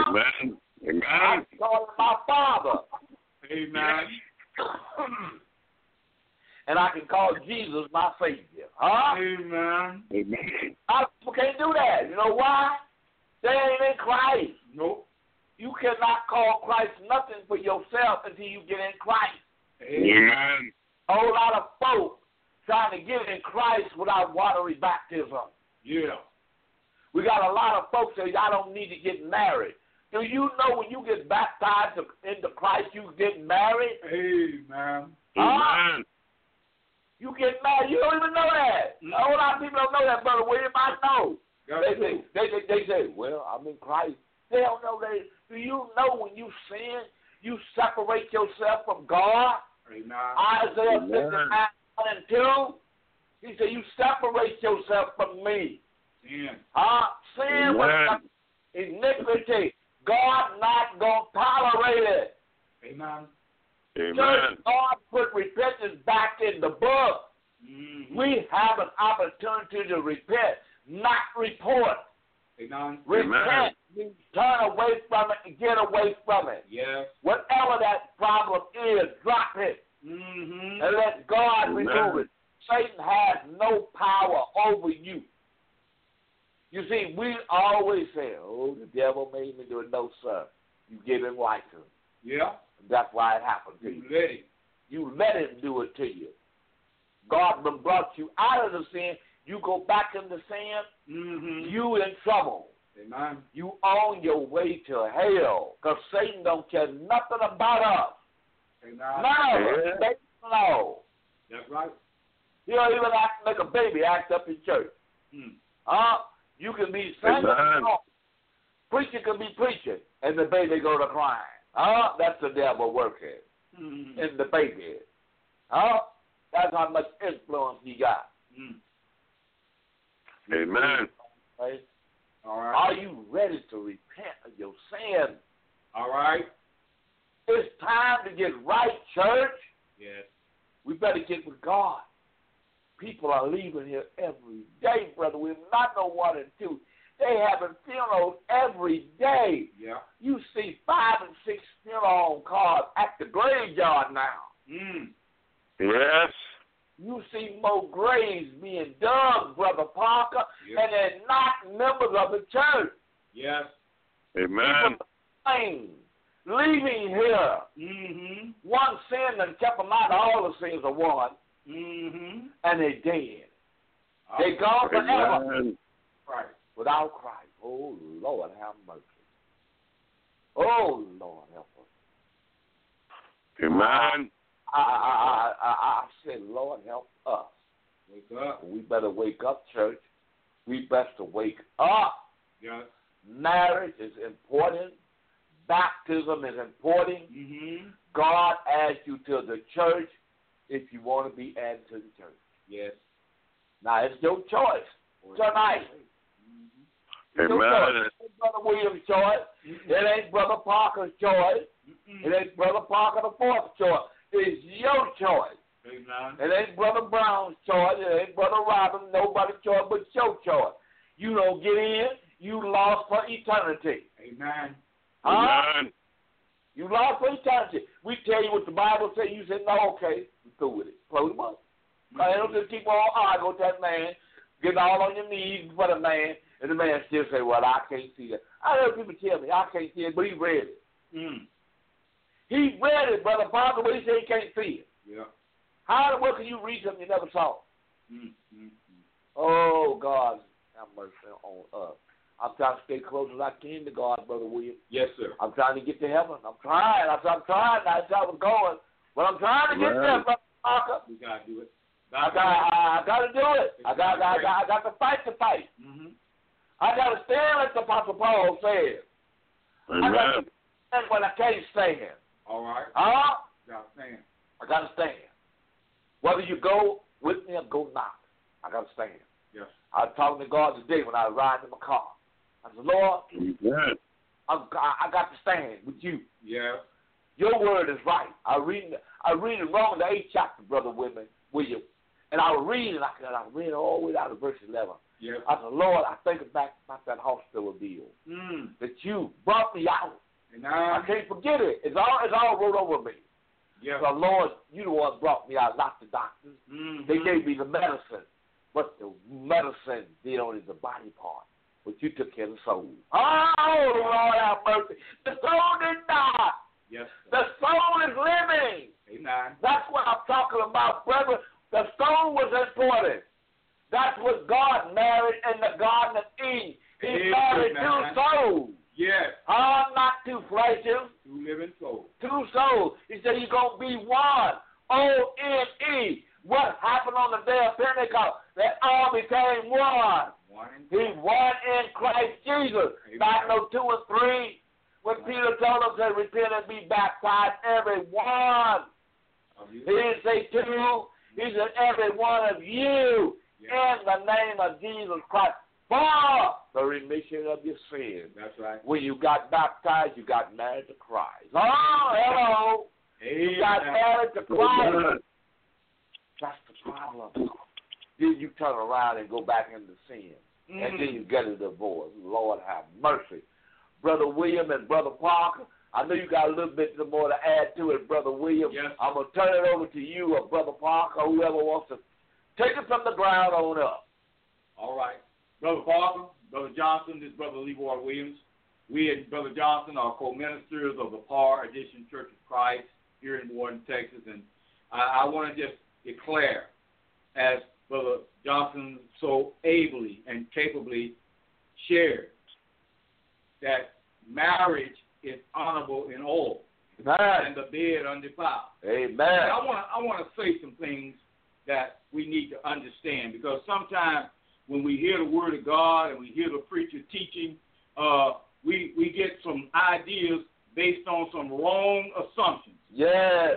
I can call him my Father. Amen. And I can call Jesus my Savior. Amen. I can't do that. You know why? They ain't in Christ. Nope. You cannot call Christ nothing for yourself until you get in Christ. Amen. A whole lot of folks trying to get in Christ without watery baptism. Yeah. We got a lot of folks say, I don't need to get married. Do you know when you get baptized into Christ, you get married? Amen. Amen. You get married. You don't even know that. A whole lot of people don't know that, Brother William. I know. They say, well, I'm in Christ. They don't know that. Do you know when you sin, you separate yourself from God? Amen. Isaiah 59:1-2. He said, you separate yourself from me. Sin. Sin was iniquity. God not going to tolerate it. Amen. Church, God put repentance back in the book. We have an opportunity to repent, not report. Amen. Repent means turn away from it and get away from it. Yes. Whatever that problem is, drop it and let God remove it. Satan has no power over you. You see, we always say, oh, the devil made me do it. No, sir. You give him license. Yeah. That's why it happened to you. Let him. You let him do it to you. God brought you out of the sin. You go back into sin, you in trouble. Amen. You on your way to hell because Satan don't care nothing about us. Amen. No. That's right. He don't even make a baby act up in church. You can be singing, preacher can be preaching, and the baby go to crying. That's the devil working in the baby. That's how much influence he got. Amen. Right? All right. Are you ready to repent of your sin? All right. It's time to get right, church. Yes. We better get with God. People are leaving here every day, brother. We're not no 1 and 2. They having funerals every day. Yeah. You see 5 and 6 funeral cars at the graveyard now. Yes. You see more graves being dug, Brother Parker, and they're not members of the church. Yes. Amen. People leaving here. One sin and kept them out of all the sins of one. And they dead. They gone forever. Right. Without Christ. Oh, Lord, have mercy. Oh, Lord, help us. Amen. I said, Lord, help us. Wake up. We better wake up, church. We best to wake up. Yes. Marriage is important. Baptism is important. God asked you to the church if you want to be added to the church. Yes. Now, it's your choice tonight. Amen. It ain't Brother Williams' choice. It ain't Brother Parker's choice. It ain't Brother Parker the fourth choice. It's your choice. Amen. It ain't Brother Brown's choice. It ain't Brother Robin, nobody's choice but your choice. You don't get in, you lost for eternity. Amen. Amen. You lost for eternity. We tell you what the Bible says, you say, no, okay, we're through with it. Close them up. I don't just keep on arguing with that man, getting all on your knees for the man, and the man still say, well, I can't see that. I heard people tell me, I can't see it, but he read it. He read it, Brother Parker, but he said he can't see it. Yeah. How in the world can you read something you never saw? Oh, God, have mercy on us. I'm trying to stay close as I can to God, Brother William. Yes, sir. I'm trying to get to heaven. I'm trying. I'm trying. That's how it's going. But I'm trying to get there, Brother Parker. We got to do it. I got to do it. I got to fight the fight. I got to stand like the Apostle Paul said. Amen. I got to stand when I can't stand. All right. Got to stand. I got to stand. Whether you go with me or go not, I got to stand. Yes. I was talking to God today when I was riding in my car. I said, Lord, I got to stand with you. Yeah. Your word is right. I read it wrong in the 8th chapter, Brother William. And I was reading, I read all the way down to verse 11. Yeah. I said, Lord, I think back about that hospital deal that you brought me out. And I can't forget it. It's all wrote over me. Yeah. So, Lord, you the one brought me out, not the doctors. They gave me the medicine. But the medicine did only the body part. But you took care of the soul. Oh, Lord, have mercy. The soul did not. Yes. The soul is living. Amen. That's what I'm talking about, brother. The soul was important. That's what God married in the Garden of Eden. He married two souls. Yes. Not two fleshes. Two living souls. Two souls. He said you're going to be one. O-N-E. What happened on the day of Pentecost? That all became one. He's one in Christ Jesus. Not no 2 or 3. When Peter told us to repent and be baptized, every one. He didn't say 2. He said every one of you in the name of Jesus Christ for the remission of your sins. That's right. When you got baptized, you got married to Christ. Oh, hello. You got married to Christ. That's the problem. Then you turn around and go back into sin. And then you get a divorce. Lord have mercy. Brother William and Brother Parker, I know you got a little bit more to add to it, Brother William. Yes. I'm going to turn it over to you or Brother Parker, whoever wants to take it from the ground on up. All right. Brother Parker, Brother Johnson, this is Brother Leroy Williams. We and Brother Johnson are co-ministers of the PAR Edition Church of Christ here in Warden, Texas. And I want to just declare, as Brother Johnson so ably and capably shared, that marriage is honorable in all, and the bed undefiled. Amen. And I want to say some things that we need to understand, because sometimes when we hear the word of God and we hear the preacher teaching, we get some ideas based on some wrong assumptions. Yes.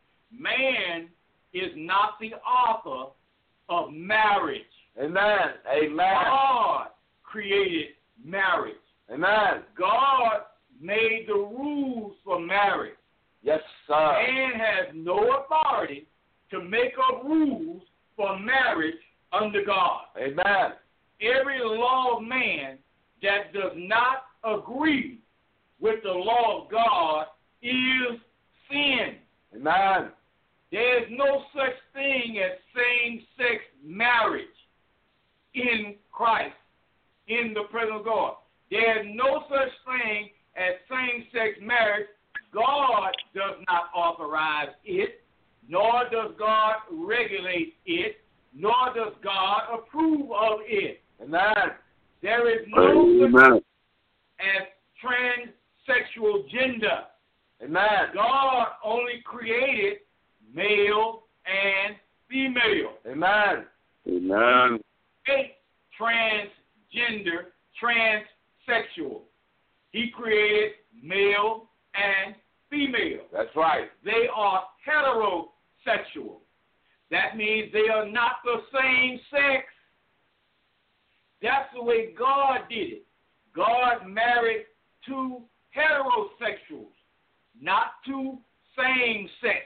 Man is not the author of marriage. Amen. Amen. God created marriage. Amen. God made the rules for marriage. Yes, sir. Man has no authority to make up rules for marriage under God. Amen. Every law of man that does not agree with the law of God is sin. Amen. There is no such thing as same-sex marriage in Christ, in the presence of God. There is no such thing as same-sex marriage God does not authorize it, nor does God regulate it, nor does God approve of it. Amen. There is no such as transsexual gender. Amen. God only created male and female. Amen. Amen. Transgender, transsexual. He created male and female. That's right. They are heterosexual. That means they are not the same sex. That's the way God did it. God married two heterosexuals, not two same sex.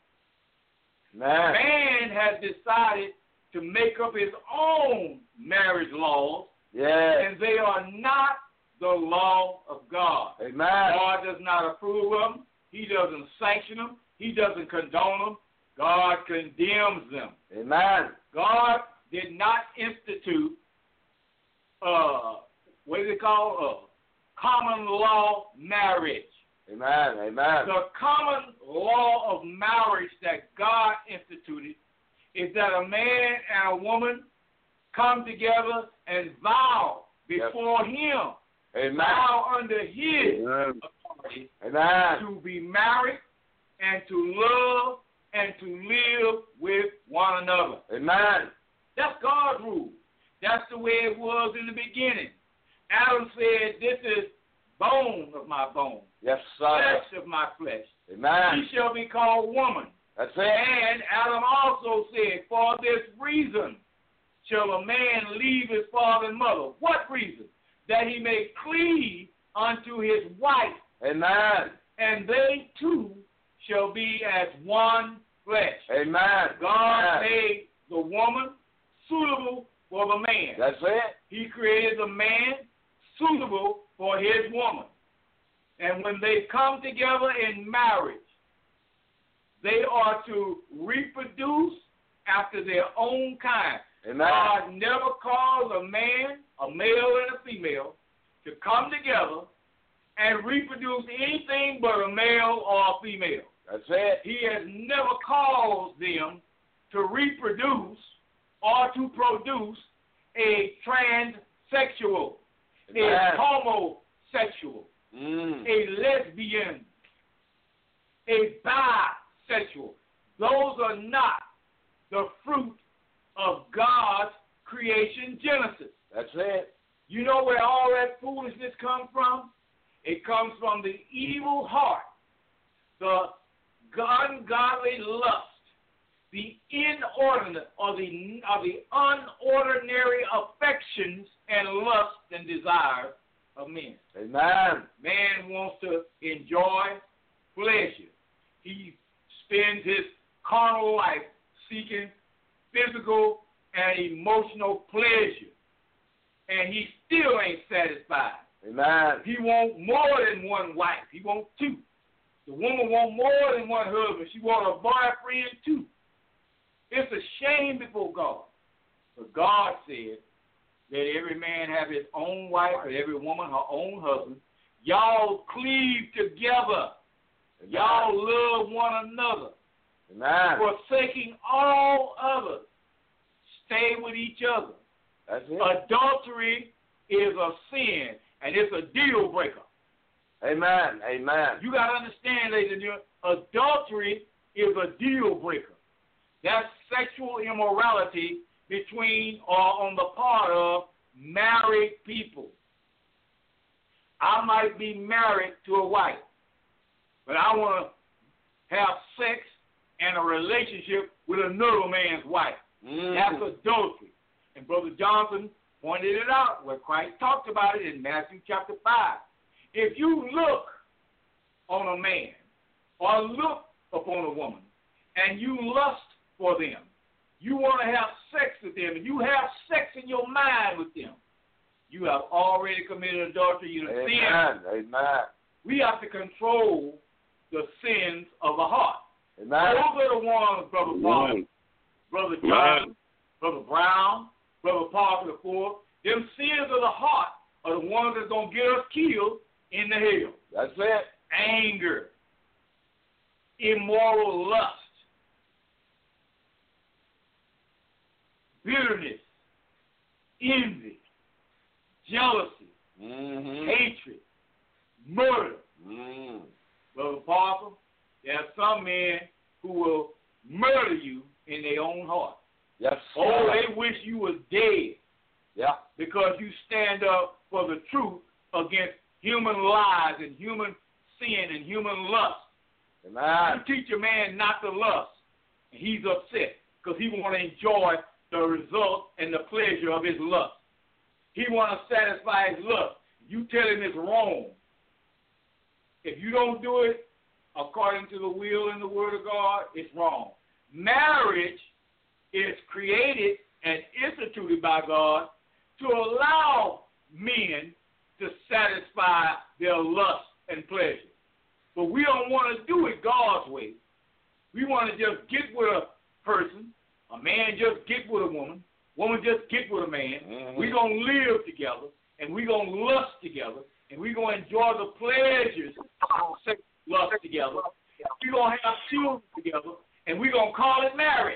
Man has decided to make up his own marriage laws, and they are not the law of God. Amen. God does not approve of them. He doesn't sanction them. He doesn't condone them. God condemns them. Amen. God did not institute what is it called? Common law marriage. Amen. Amen. The common law of marriage that God instituted is that a man and a woman come together and vow before him. Amen. Vow under his authority to be married and to love and to live with one another. Amen. That's God's rule. That's the way it was in the beginning. Adam said, this is bone of my bone. Yes, sir. Flesh of my flesh. Amen. She shall be called woman. That's it. And Adam also said, for this reason shall a man leave his father and mother. What reason? That he may cleave unto his wife. Amen. And they two shall be as one flesh. Amen. God made the woman suitable for the man. That's it. He created the man suitable for his woman. And when they come together in marriage, they are to reproduce after their own kind. Amen. God never calls a man, a male and a female, to come together and reproduce anything but a male or a female. That's it. He has never caused them to reproduce or to produce a transsexual, a homosexual, a lesbian, a bisexual. Those are not the fruit of God's creation, Genesis. That's it. You know where all that foolishness comes from? It comes from the evil heart, the ungodly lust, the inordinate or the unordinary affections and lust and desires of men. Amen. Man wants to enjoy pleasure. He spends his carnal life seeking physical and emotional pleasure, and he still ain't satisfied. Amen. He wants more than one wife. He wants two. The woman wants more than one husband. She wants a boyfriend too. It's a shame before God. But God said that every man have his own wife and every woman her own husband. Y'all cleave together. Amen. Y'all love one another. Amen. Forsaking all others. Stay with each other. That's it. Adultery is a sin, and it's a deal breaker. Amen. Amen. You got to understand, ladies and gentlemen, adultery is a deal breaker. That's sexual immorality between or on the part of married people. I might be married to a wife, but I want to have sex and a relationship with another man's wife. That's adultery. And Brother Johnson pointed it out where Christ talked about it in Matthew chapter 5. If you look on a man or look upon a woman and you lust for them, you want to have sex with them, and you have sex in your mind with them, you have already committed adultery. You have sinned. Amen. We have to control the sins of the heart. Amen. Those are the ones, Brother Paul, Brother John, Brother Brown, Brother Parker the Fourth. Them sins of the heart are the ones that's going to get us killed in the hell. That's it. Anger, immoral lust, bitterness, envy, jealousy, hatred, murder. Brother Parker, there are some men who will murder you in their own heart. Yes. Oh, they wish you was dead. Yeah. Because you stand up for the truth against human lies and human sin and human lust. Amen. You teach a man not to lust, and he's upset because he want to enjoy the result and the pleasure of his lust. He want to satisfy his lust. You tell him it's wrong. If you don't do it according to the will and the word of God, it's wrong. Marriage is created and instituted by God to allow men to satisfy their lust and pleasure. But we don't want to do it God's way. We want to just get with a person, a man just get with a woman just get with a man. We're going to live together, and we're going to lust together, and we're going to enjoy the pleasures of sex lust together. We're going to have children together, and we're going to call it marriage.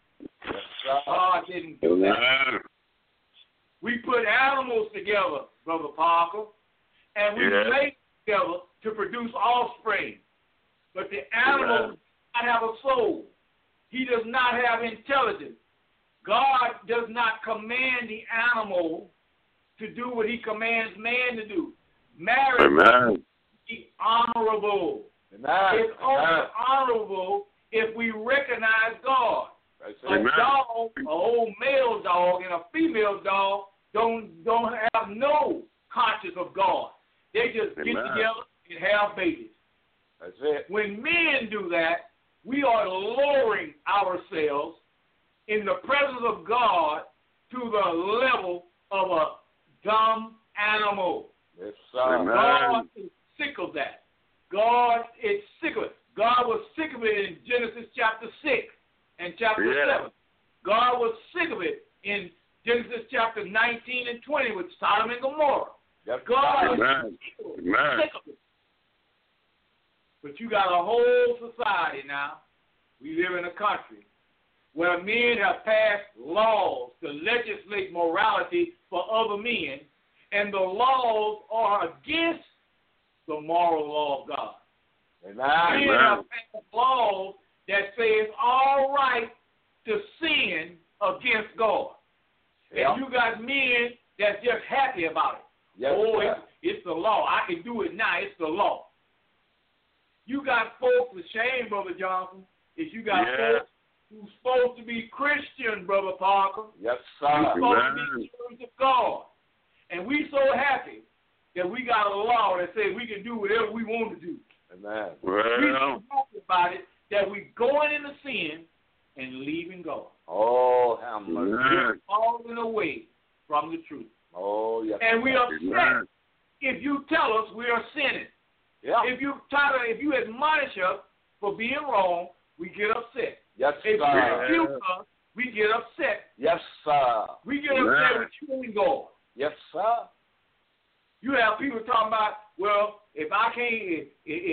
God didn't do that. We put animals together, Brother Parker, and we relate together to produce offspring. But the animal does not have a soul. He does not have intelligence. God does not command the animal to do what he commands man to do. Marriage is honorable. It's only honorable if we recognize God. A dog, an old male dog and a female dog don't have no conscience of God. They just get together and have babies. That's it. When men do that, we are lowering ourselves in the presence of God to the level of a dumb animal. Yes, God is sick of that. God is sick of it. God was sick of it in Genesis chapter 6 and chapter 7. God was sick of it in Genesis chapter 19 and 20 with Sodom and Gomorrah. God is sick of it. But you got a whole society now. We live in a country where men have passed laws to legislate morality for other men, and the laws are against the moral law of God. Men have passed laws that say it's all right to sin against God. And you got men that's just happy about it. It's the law. I can do it now. It's the law. You got folks, the shame, Brother Johnson, is you got folks who's supposed to be Christian, Brother Parker. Yes, sir. Who's supposed to be servants of God. And we so happy that we got a law that says we can do whatever we want to do. Amen. We so happy about it that we going into sin and leaving God. Oh, how much. We're falling away from the truth. Oh, yes. And we are upset if you tell us we are sinning. Yeah. If you admonish us for being wrong, we get upset. Yes, if sir. you rebuke us, we get upset. Yes, sir. We get upset with you and God. Yes, sir. You have people talking about, well, if I can't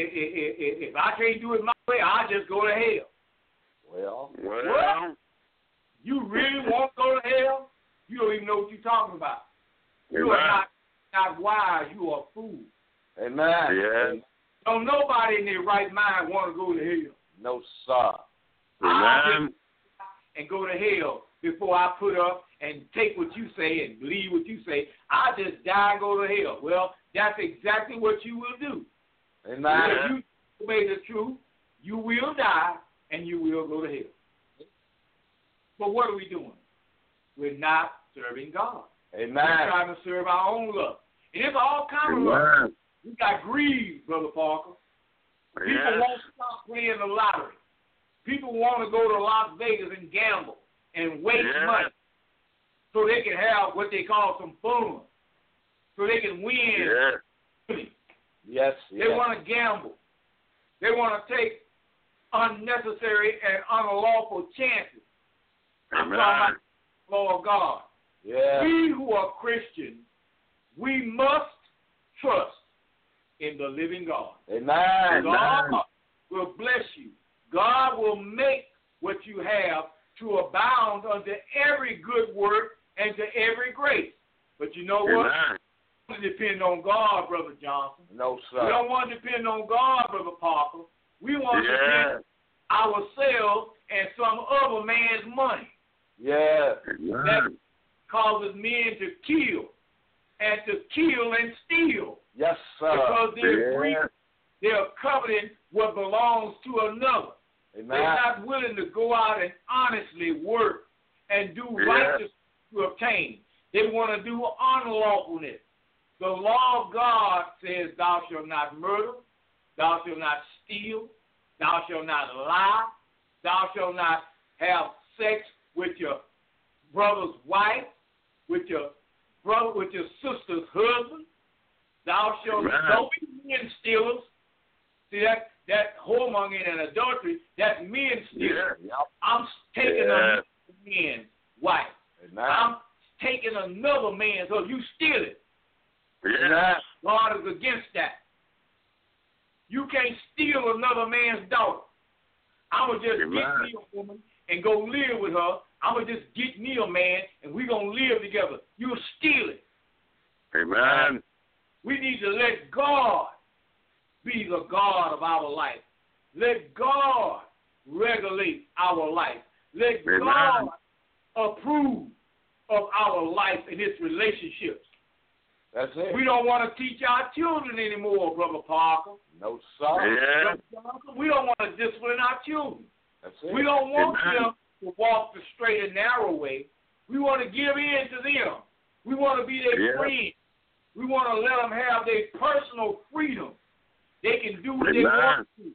do it my way, I'll just go to hell. Well. What? You really want to go to hell? You don't even know what you're talking about. You are not wise. You are a fool. Amen. Yeah. Don't nobody in their right mind want to go to hell. No, sir. Amen. And go to hell before I put up and take what you say and believe what you say. I just die and go to hell. Well, that's exactly what you will do. Amen. If you obey the truth, you will die and you will go to hell. But what are we doing? We're not serving God. Amen. We're trying to serve our own love. And it's all kind of love. We got greed, Brother Parker. People won't stop playing the lottery. People want to go to Las Vegas and gamble and waste money so they can have what they call some fun, so they can win. Yes. They want to gamble. They want to take unnecessary and unlawful chances. I'm talking about the law of God. Yeah. We who are Christians, we must trust in the living God. Amen. God will bless you God will make what you have to abound unto every good work and to every grace. But you know what? Amen. We don't want to depend on God, Brother Johnson. No, sir. We don't want to depend on God, Brother Parker. We want to depend on ourselves and some other man's money. Yeah. That causes men to kill and steal. Yes, sir. Because they're coveting what belongs to another. Amen. They're not willing to go out and honestly work and do righteousness to obtain. They want to do unlawfulness. The law of God says, thou shalt not murder, thou shalt not steal, thou shalt not lie, thou shalt not have sex with your brother's wife, with your sister's husband. Thou shalt not be men stealers. See that whoremongering and adultery, that's men stealers. Yeah. I'm taking another man's wife. Amen. I'm taking another man's, so you steal it. Yeah. God is against that. You can't steal another man's daughter. I'm going to just get me a woman and go live with her. I'm going to just get me a man, and we're going to live together. You'll steal it. Amen. We need to let God be the God of our life. Let God regulate our life. Let God approve of our life and its relationships. That's it. We don't want to teach our children anymore, Brother Parker. No, sir. Yeah. We don't want to discipline our children. That's it. We don't want them to walk the straight and narrow way. We want to give in to them. We want to be their friend. We want to let them have their personal freedom. They can do what they want to.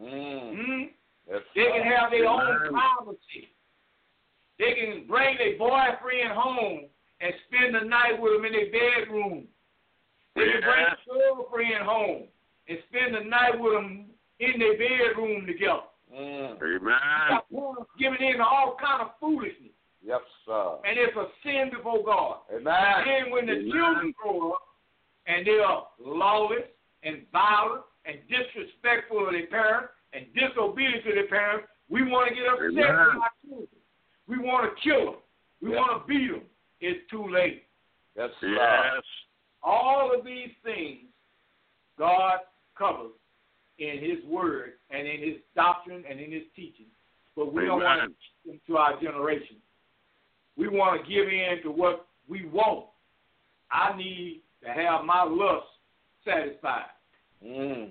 They can have their own privacy. They can bring their boyfriend home and spend the night with them in their bedroom. They can bring their girlfriend home and spend the night with them in their bedroom together. Amen. Giving in to all kind of foolishness. Yes, sir. And it's a sin before God. Amen. And when the children grow up and they are lawless and violent and disrespectful of their parents and disobedient to their parents, we want to get upset with our children. We want to kill them. We want to beat them. It's too late. Yes, sir. Yes. All of these things God covers in His Word and in His doctrine and in His teaching. But we don't want to teach them to our generation. We want to give in to what we want. I need to have my lust satisfied. Amen.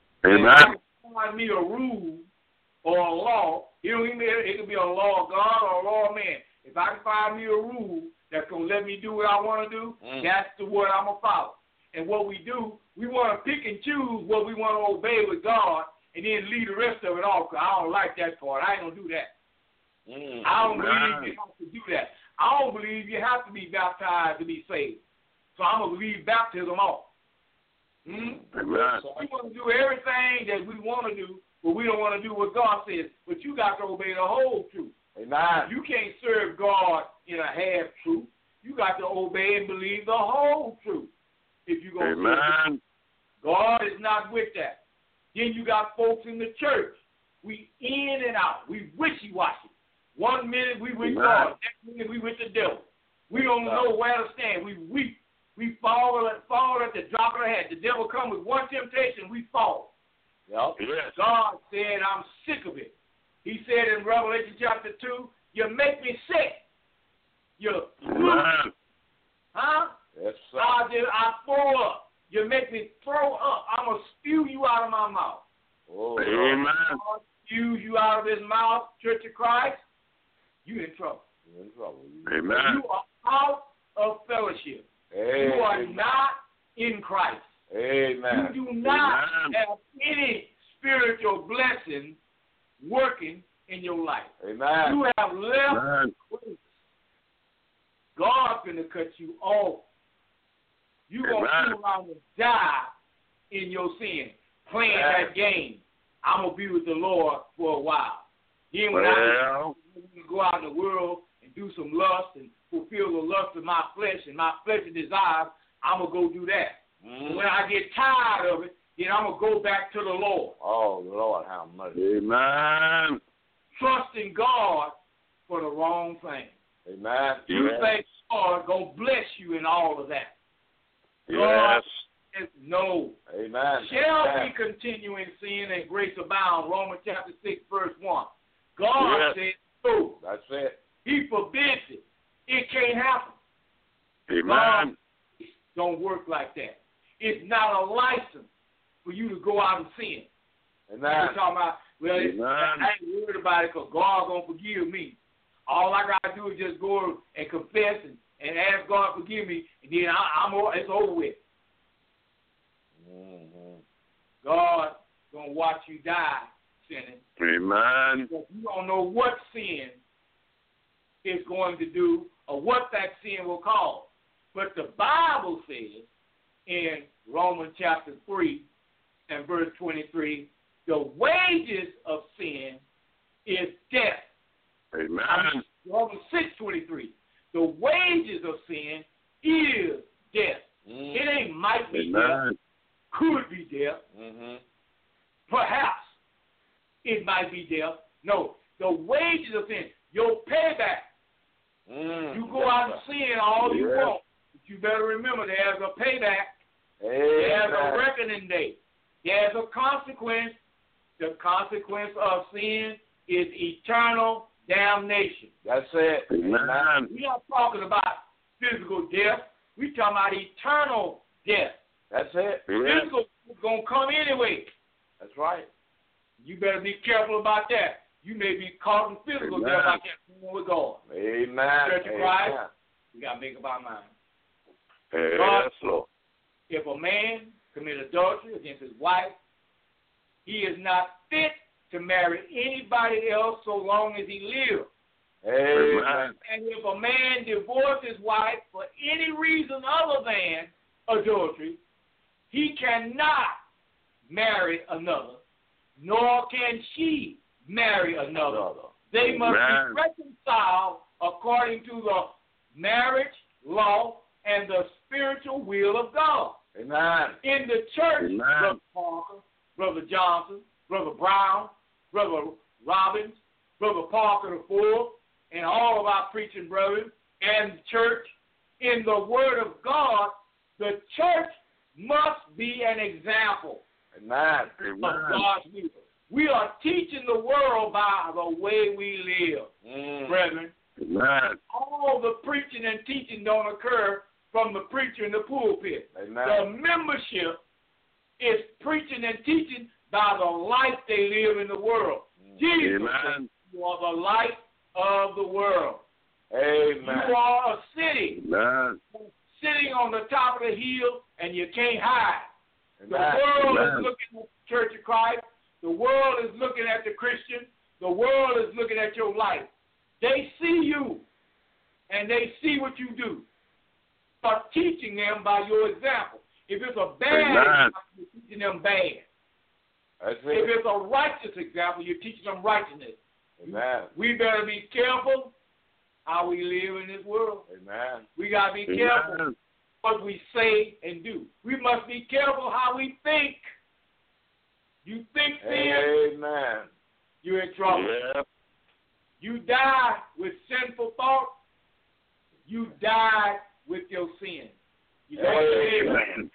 Find me a rule or a law. It could be a law of God or a law of man. If I can find me a rule that's going to let me do what I want to do, that's the word I'm going to follow. And what we do, we want to pick and choose what we want to obey with God and then leave the rest of it off, because I don't like that part. I ain't going to do that. I don't believe you have to do that. I don't believe you have to be baptized to be saved. So I'm going to leave baptism off. So we want to do everything that we want to do, but we don't want to do what God says. But you got to obey the whole truth. Amen. You can't serve God in a half truth. You got to obey and believe the whole truth. If you're going to serve God is not with that. Then you got folks in the church. We in and out. We wishy-washy. 1 minute we with God. Next minute we with the devil. We don't know where to stand. We weak. We fall at the drop of the hat. The devil come with one temptation, we fall. Yep. Yes. God said, I'm sick of it. He said in Revelation chapter 2, you make me sick. You Yes, sir. I throw up. You make me throw up. I'm going to spew you out of my mouth. Oh, Amen. God spews you out of his mouth, Church of Christ, you in trouble. You're in trouble. Amen. You are out of fellowship. Amen. You are not in Christ. Amen. You do not have any spiritual blessing working in your life. Amen. You have left Christ. God's going to cut you off. You're going to sit around and die in your sin, playing that game. I'm going to be with the Lord for a while. Then when I go out in the world and do some lust and fulfill the lust of my flesh and my fleshly desires, I'm going to go do that. When I get tired of it, then I'm going to go back to the Lord. Oh, Lord, how much. Amen. Trusting God for the wrong thing. Amen. You think God going to bless you in all of that. Yes. God says no. Amen. Shall Amen. we continue in sin and grace abound? Romans chapter 6, verse 1. God said no. That's it. He forbids it. It can't happen. Amen. God don't work like that. It's not a license for you to go out and sin. Amen. We're talking about, well, I ain't worried about it because God going to forgive me. All I got to do is just go and confess and ask God to forgive me, and then it's over with. Mm-hmm. God going to watch you die sinning. Amen. Because you don't know what sin is going to do or what that sin will cause. But the Bible says in Romans chapter 3 and verse 23, the wages of sin is death. Amen. Romans 6:23. The wages of sin is death. Mm-hmm. It ain't might be Amen. death. Could be death. Mm-hmm. Perhaps it might be death. No, the wages of sin, your payback. Mm-hmm. You go out and sin all you want, but you better remember there's a payback. There's a reckoning day. There's a consequence. The consequence of sin is eternal damnation. That's it. Amen. We're not talking about physical death. We're talking about eternal death. That's it. Physical is going to come anyway. That's right. You better be careful about that. You may be caught in physical death like that with God. Amen. Church of Christ, we got to make up our mind. Yes, Lord. If a man commit adultery against his wife, he is not fit to marry anybody else so long as he lives. Amen. And if a man divorces his wife for any reason other than adultery, he cannot marry another, nor can she marry another. They must be reconciled according to the marriage law and the spiritual will of God. Amen. In the church, Brother Parker, Brother Johnson, Brother Brown, Brother Robbins, Brother Parker IV, and all of our preaching brothers, and the church, in the Word of God, the church must be an example Amen. of God's will. We are teaching the world by the way we live, brethren. Amen. All the preaching and teaching don't occur from the preacher in the pulpit. Amen. The membership is preaching and teaching by the life they live in the world. Jesus said, you are the light of the world. Amen. You are a city Amen. sitting on the top of the hill, and you can't hide. Amen. The world is looking at the Church of Christ. The world is looking at the Christian. The world is looking at your life. They see you, and they see what you do. Start teaching them by your example. If it's a bad example, you're teaching them bad. That's it. If it's a righteous example, you're teaching them righteousness. Amen. We better be careful how we live in this world. Amen. We got to be careful what we say and do. We must be careful how we think. You think sin, Amen. you're in trouble. Yeah. You die with sinful thoughts, you die with your sin. You're going to hell.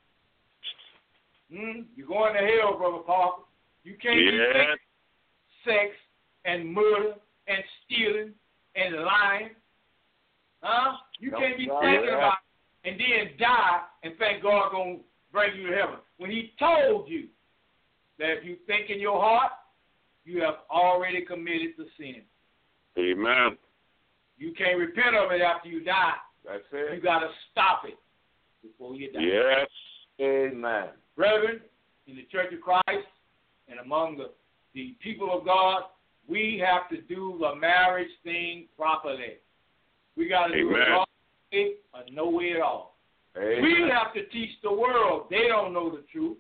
You're going to hell, Brother Parker. You can't be thinking sex and murder and stealing and lying. You can't be thinking about it and then die and think God going to bring you to heaven. When he told you that if you think in your heart, you have already committed the sin. Amen. You can't repent of it after you die. That's it. You got to stop it before you die. Yes. Amen. Brethren, in the Church of Christ and among the people of God, we have to do the marriage thing properly. We got to do it wrong way or no way at all. Amen. We have to teach the world. They don't know the truth.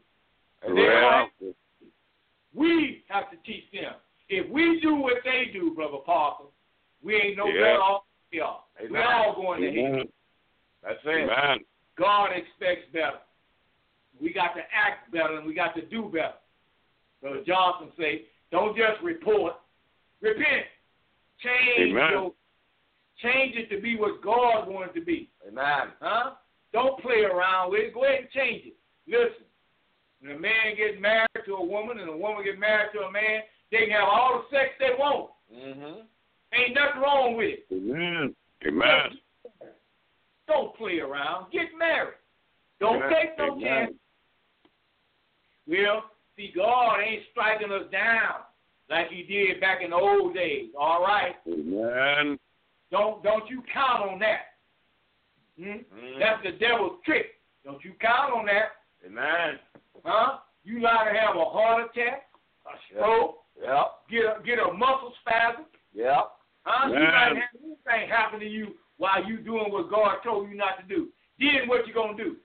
We have to teach them. If we do what they do, Brother Parker, we ain't no better off than we are. We're all going to hell. That's it. Amen. God expects better. We got to act better and we got to do better. Brother Johnson say, don't just report. Repent. Change it to be what God wanted to be. Amen. Huh? Don't play around with it. Go ahead and change it. Listen, when a man gets married to a woman and a woman gets married to a man, they can have all the sex they want. Mm-hmm. Ain't nothing wrong with it. Amen. Amen. Don't play around. Get married. Don't take no chance. Well, see, God ain't striking us down like he did back in the old days. All right? Amen. Don't you count on that. That's the devil's trick. Don't you count on that. Amen. Huh? You gotta have a heart attack, a stroke, get a muscle spasm. Yeah. Huh? You might have anything happen to you while you doing what God told you not to do. Then what you gonna do?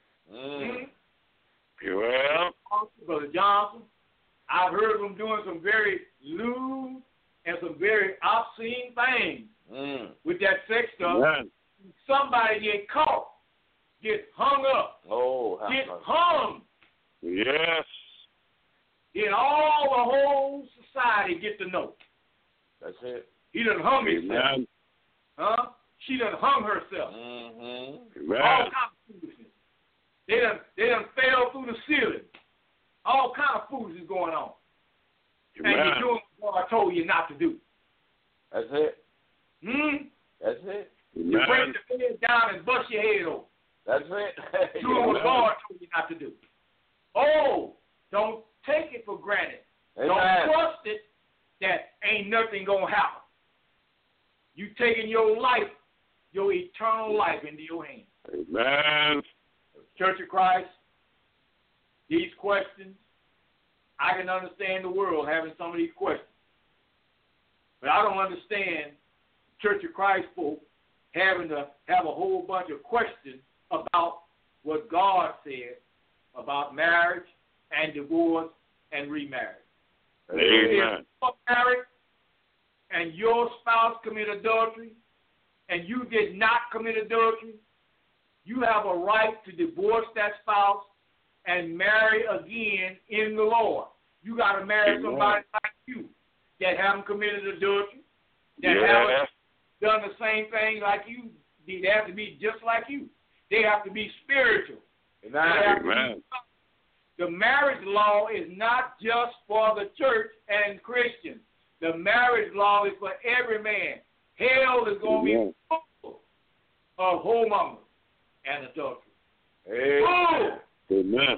Well, Brother Johnson, I've heard them doing some very lewd and some very obscene things with that sex stuff. Amen. Somebody get caught, get hung up, get hung. Yes. Then all the whole society get to know. That's it. He done hung himself. Amen. Huh? She done hung herself. Amen. All kinds of foolishness. They done fell through the ceiling. All kind of foolishness going on. Amen. And you're doing what I told you not to do. That's it. That's it. You break the bed down and bust your head open. That's it. Doing what God told you not to do. Oh, don't take it for granted. Amen. Don't trust it that ain't nothing going to happen. You taking your life, your eternal life into your hands. Amen. Church of Christ, these questions, I can understand the world having some of these questions. But I don't understand Church of Christ folk having to have a whole bunch of questions about what God said about marriage and divorce and remarriage. Amen. If you're married and your spouse committed adultery and you did not commit adultery, you have a right to divorce that spouse and marry again in the Lord. You got to marry somebody like you that haven't committed adultery, that haven't done the same thing like you. They have to be just like you. They have to be spiritual. Amen. The marriage law is not just for the church and Christians. The marriage law is for every man. Hell is going to be full of whoremongers and adultery. Amen. Amen.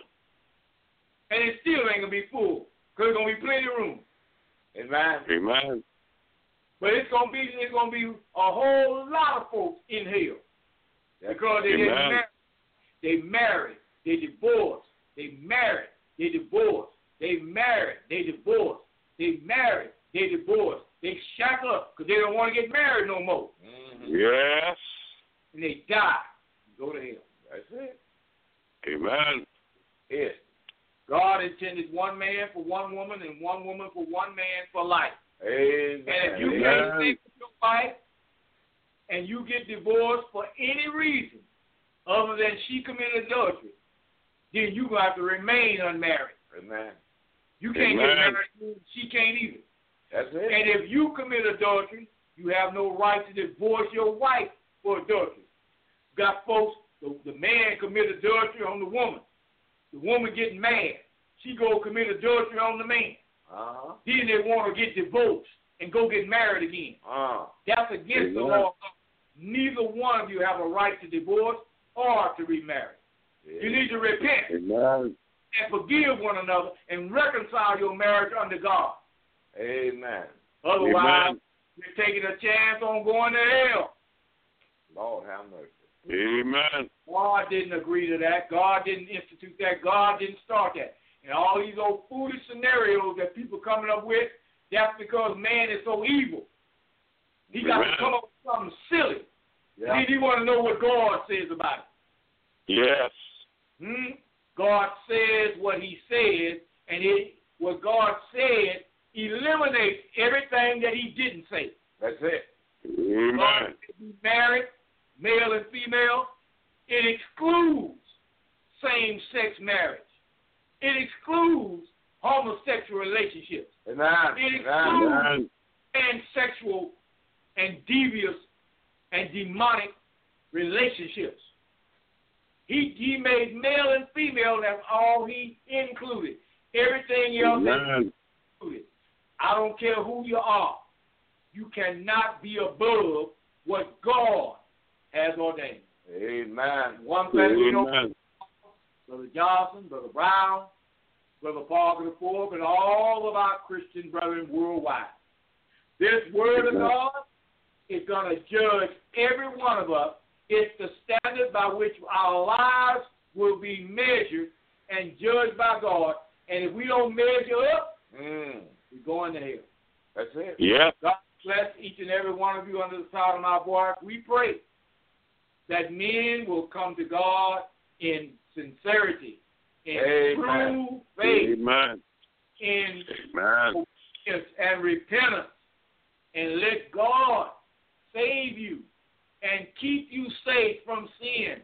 And it still ain't going to be full because there's going to be plenty of room. Amen. Amen. But it's going to be a whole lot of folks in hell because they get married. They married. They divorced. They married. They divorced. They married. They divorced. They married. They divorced. They shack up because they don't want to get married no more. Yes. And they die. Go to hell. That's it. Amen. Yes. God intended one man for one woman and one woman for one man for life. Amen. And if you can't stay with your wife and you get divorced for any reason other than she committed adultery, then you're going to have to remain unmarried. Amen. You can't get married. She can't either. That's it. And if you commit adultery, you have no right to divorce your wife for adultery. You got folks, the man committed adultery on the woman. The woman getting mad. She go commit adultery on the man. Then they want to get divorced and go get married again. That's against the law. Neither one of you have a right to divorce or to remarry. You need to repent and forgive one another and reconcile your marriage under God. Amen. Otherwise, you're taking a chance on going to hell. Lord have mercy. Amen. God didn't agree to that. God didn't institute that. God didn't start that. And all these old foolish scenarios that people coming up with, that's because man is so evil. He got to come up with something silly. Yeah. And then he want to know what God says about it. Yes. God says what he says, and what God said eliminates everything that he didn't say. That's it. Amen. God said be married, male and female. It excludes same-sex marriage. It excludes homosexual relationships. Amen. It excludes pansexual and devious and demonic relationships. He made male and female, that's all he included. Everything else is included. I don't care who you are. You cannot be above what God has ordained. Amen. One thing we know, Brother Johnson, Brother Brown, Brother Parker IV, and all of our Christian brethren worldwide. This word of God is going to judge every one of us. It's the standard by which our lives will be measured and judged by God. And if we don't measure up, we're going to hell. That's it. Yeah. God bless each and every one of you under the sound of my voice. We pray that men will come to God in sincerity, in true faith, in obedience and repentance, and let God save you and keep you safe from sin.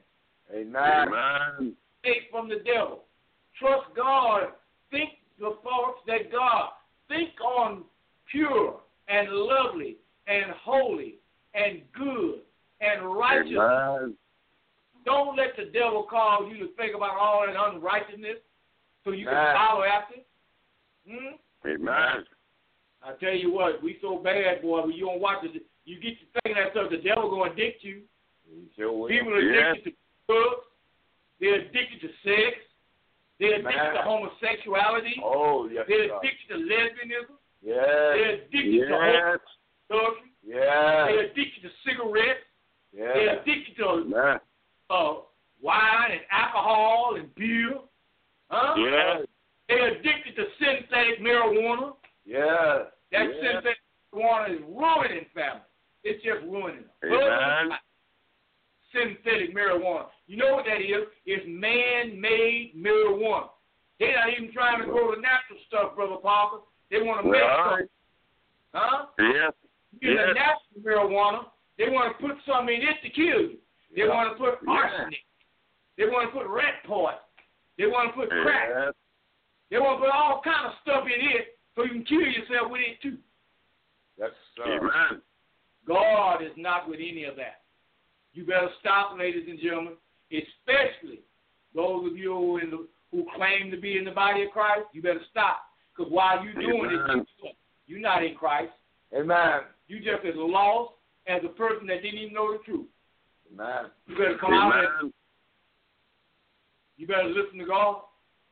Amen. Safe from the devil. Trust God. Think the thoughts that God. Think on pure and lovely and holy and good and righteous. Amen. Don't let the devil cause you to think about all that unrighteousness so you can follow after it. Amen. I tell you what, we so bad, boy, when you don't watch it, you get to thinking that stuff, the devil going to addict you. Sure People are addicted to drugs. They're addicted to sex. They're addicted to homosexuality. Oh, yes. They're addicted to lesbianism. Yes. They're addicted to adultery. Yes. They're addicted to cigarettes. Yes. They're addicted to wine and alcohol and beer. Huh? Yes. They're addicted to synthetic marijuana. Yes. That synthetic marijuana is ruining families. It's just ruining them. Amen. Synthetic marijuana. You know what that is? It's man-made marijuana. They're not even trying to grow the natural stuff, Brother Parker. They want to make stuff. Huh? Yes. In the natural marijuana, they want to put something in it to kill you. They want to put arsenic. They want to put rat poison. They want to put crack. They want to put all kind of stuff in it so you can kill yourself with it too. That's Amen. God is not with any of that. You better stop, ladies and gentlemen, especially those of you who claim to be in the body of Christ. You better stop, because while you're doing it, you're not in Christ. Amen. You just as lost as a person that didn't even know the truth. Amen. You better come out and you better listen to God.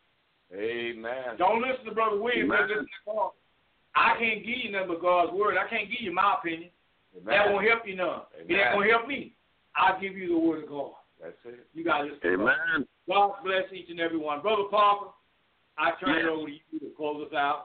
Amen. Don't listen to Brother Williams, but listen to God. I can't give you nothing but God's word. I can't give you my opinion. Amen. That won't help you none. It ain't going to help me. I'll give you the word of God. That's it. You got to listen to Amen. God. God bless each and every one. Brother Parker, I turn it over to you to close us out.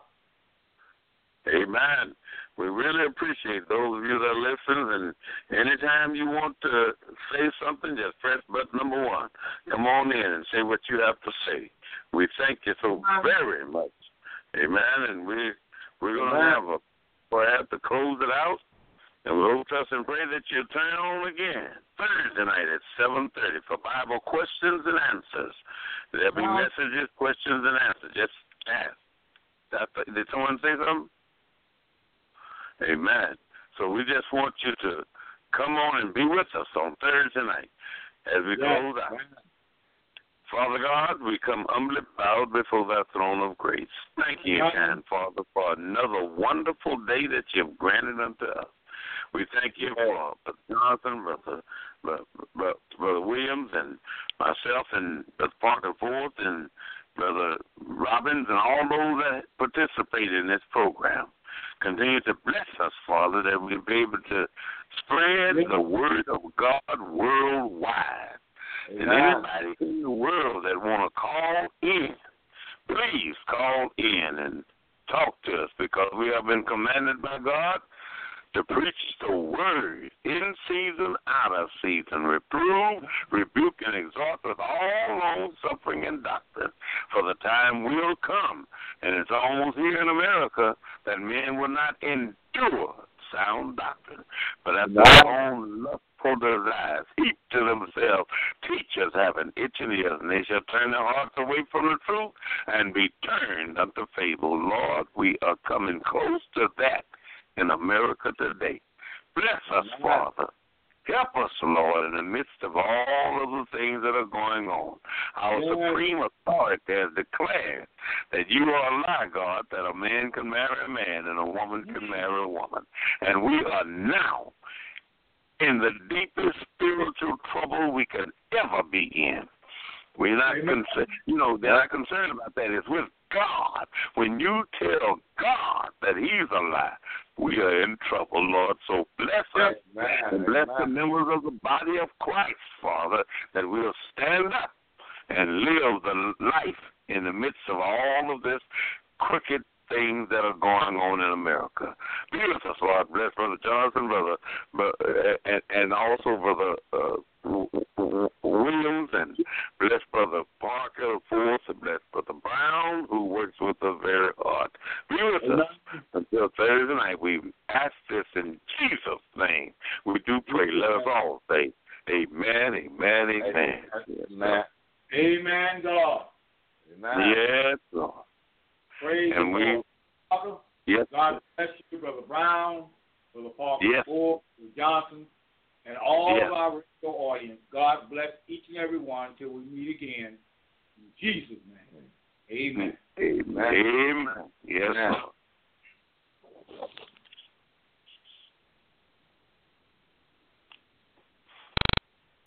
Amen. We really appreciate those of you that listen, and anytime you want to say something, just press button number 1. Come on in and say what you have to say. We thank you so very much. Amen. And we're going to have to close it out. And we hope, trust, and pray that you'll turn on again Thursday night at 7:30 for Bible questions and answers. There'll be messages, questions, and answers. Just ask. Did someone say something? Amen. So we just want you to come on and be with us on Thursday night as we close out. Father God, we come humbly bowed before that throne of grace. Thank you, kind Father, for another wonderful day that you've granted unto us. We thank you for Brother Jonathan, Brother Williams, and myself, and Brother Parker Ford, and Brother Robbins, and all those that participate in this program. Continue to bless us, Father, that we'll be able to spread the word of God worldwide. Amen. And anybody in the world that want to call in, please call in and talk to us, because we have been commanded by God to preach the word in season, out of season, reprove, rebuke, and exhort with all long-suffering and doctrine. For the time will come, and it's almost here in America, that men will not endure sound doctrine, but at their own lustful desires, heap to themselves teachers having itching ears, and they shall turn their hearts away from the truth and be turned unto fable. Lord, we are coming close to that in America today. Bless us, Father. Help us, Lord, in the midst of all of the things that are going on. Our supreme authority has declared that you are a lie, God, that a man can marry a man and a woman can marry a woman. And we are now in the deepest spiritual trouble we could ever be in. We're not concerned, they're not concerned about that. It's with God. When you tell God that he's a lie, we are in trouble, Lord. So bless us and bless the members of the body of Christ, Father, that we'll stand up and live the life in the midst of all of this crooked things that are going on in America. Be with us, Lord. Bless Brother Johnson, and also Brother Williams, and bless Brother Parker, Force, and bless Brother Brown, who works with us very hard. Be with us until Thursday night. We ask this in Jesus' name. We do pray. Let us all say amen, amen, amen. Amen. Amen, God. Amen. Yes, Lord. Praise and we, Father. Yes. God bless you, Brother Brown, Brother Parker, yes. Ford, Brother Johnson, and all yes. of our radio audience. God bless each and every one until we meet again. In Jesus' name. Amen. Amen. Amen. Yes, Lord.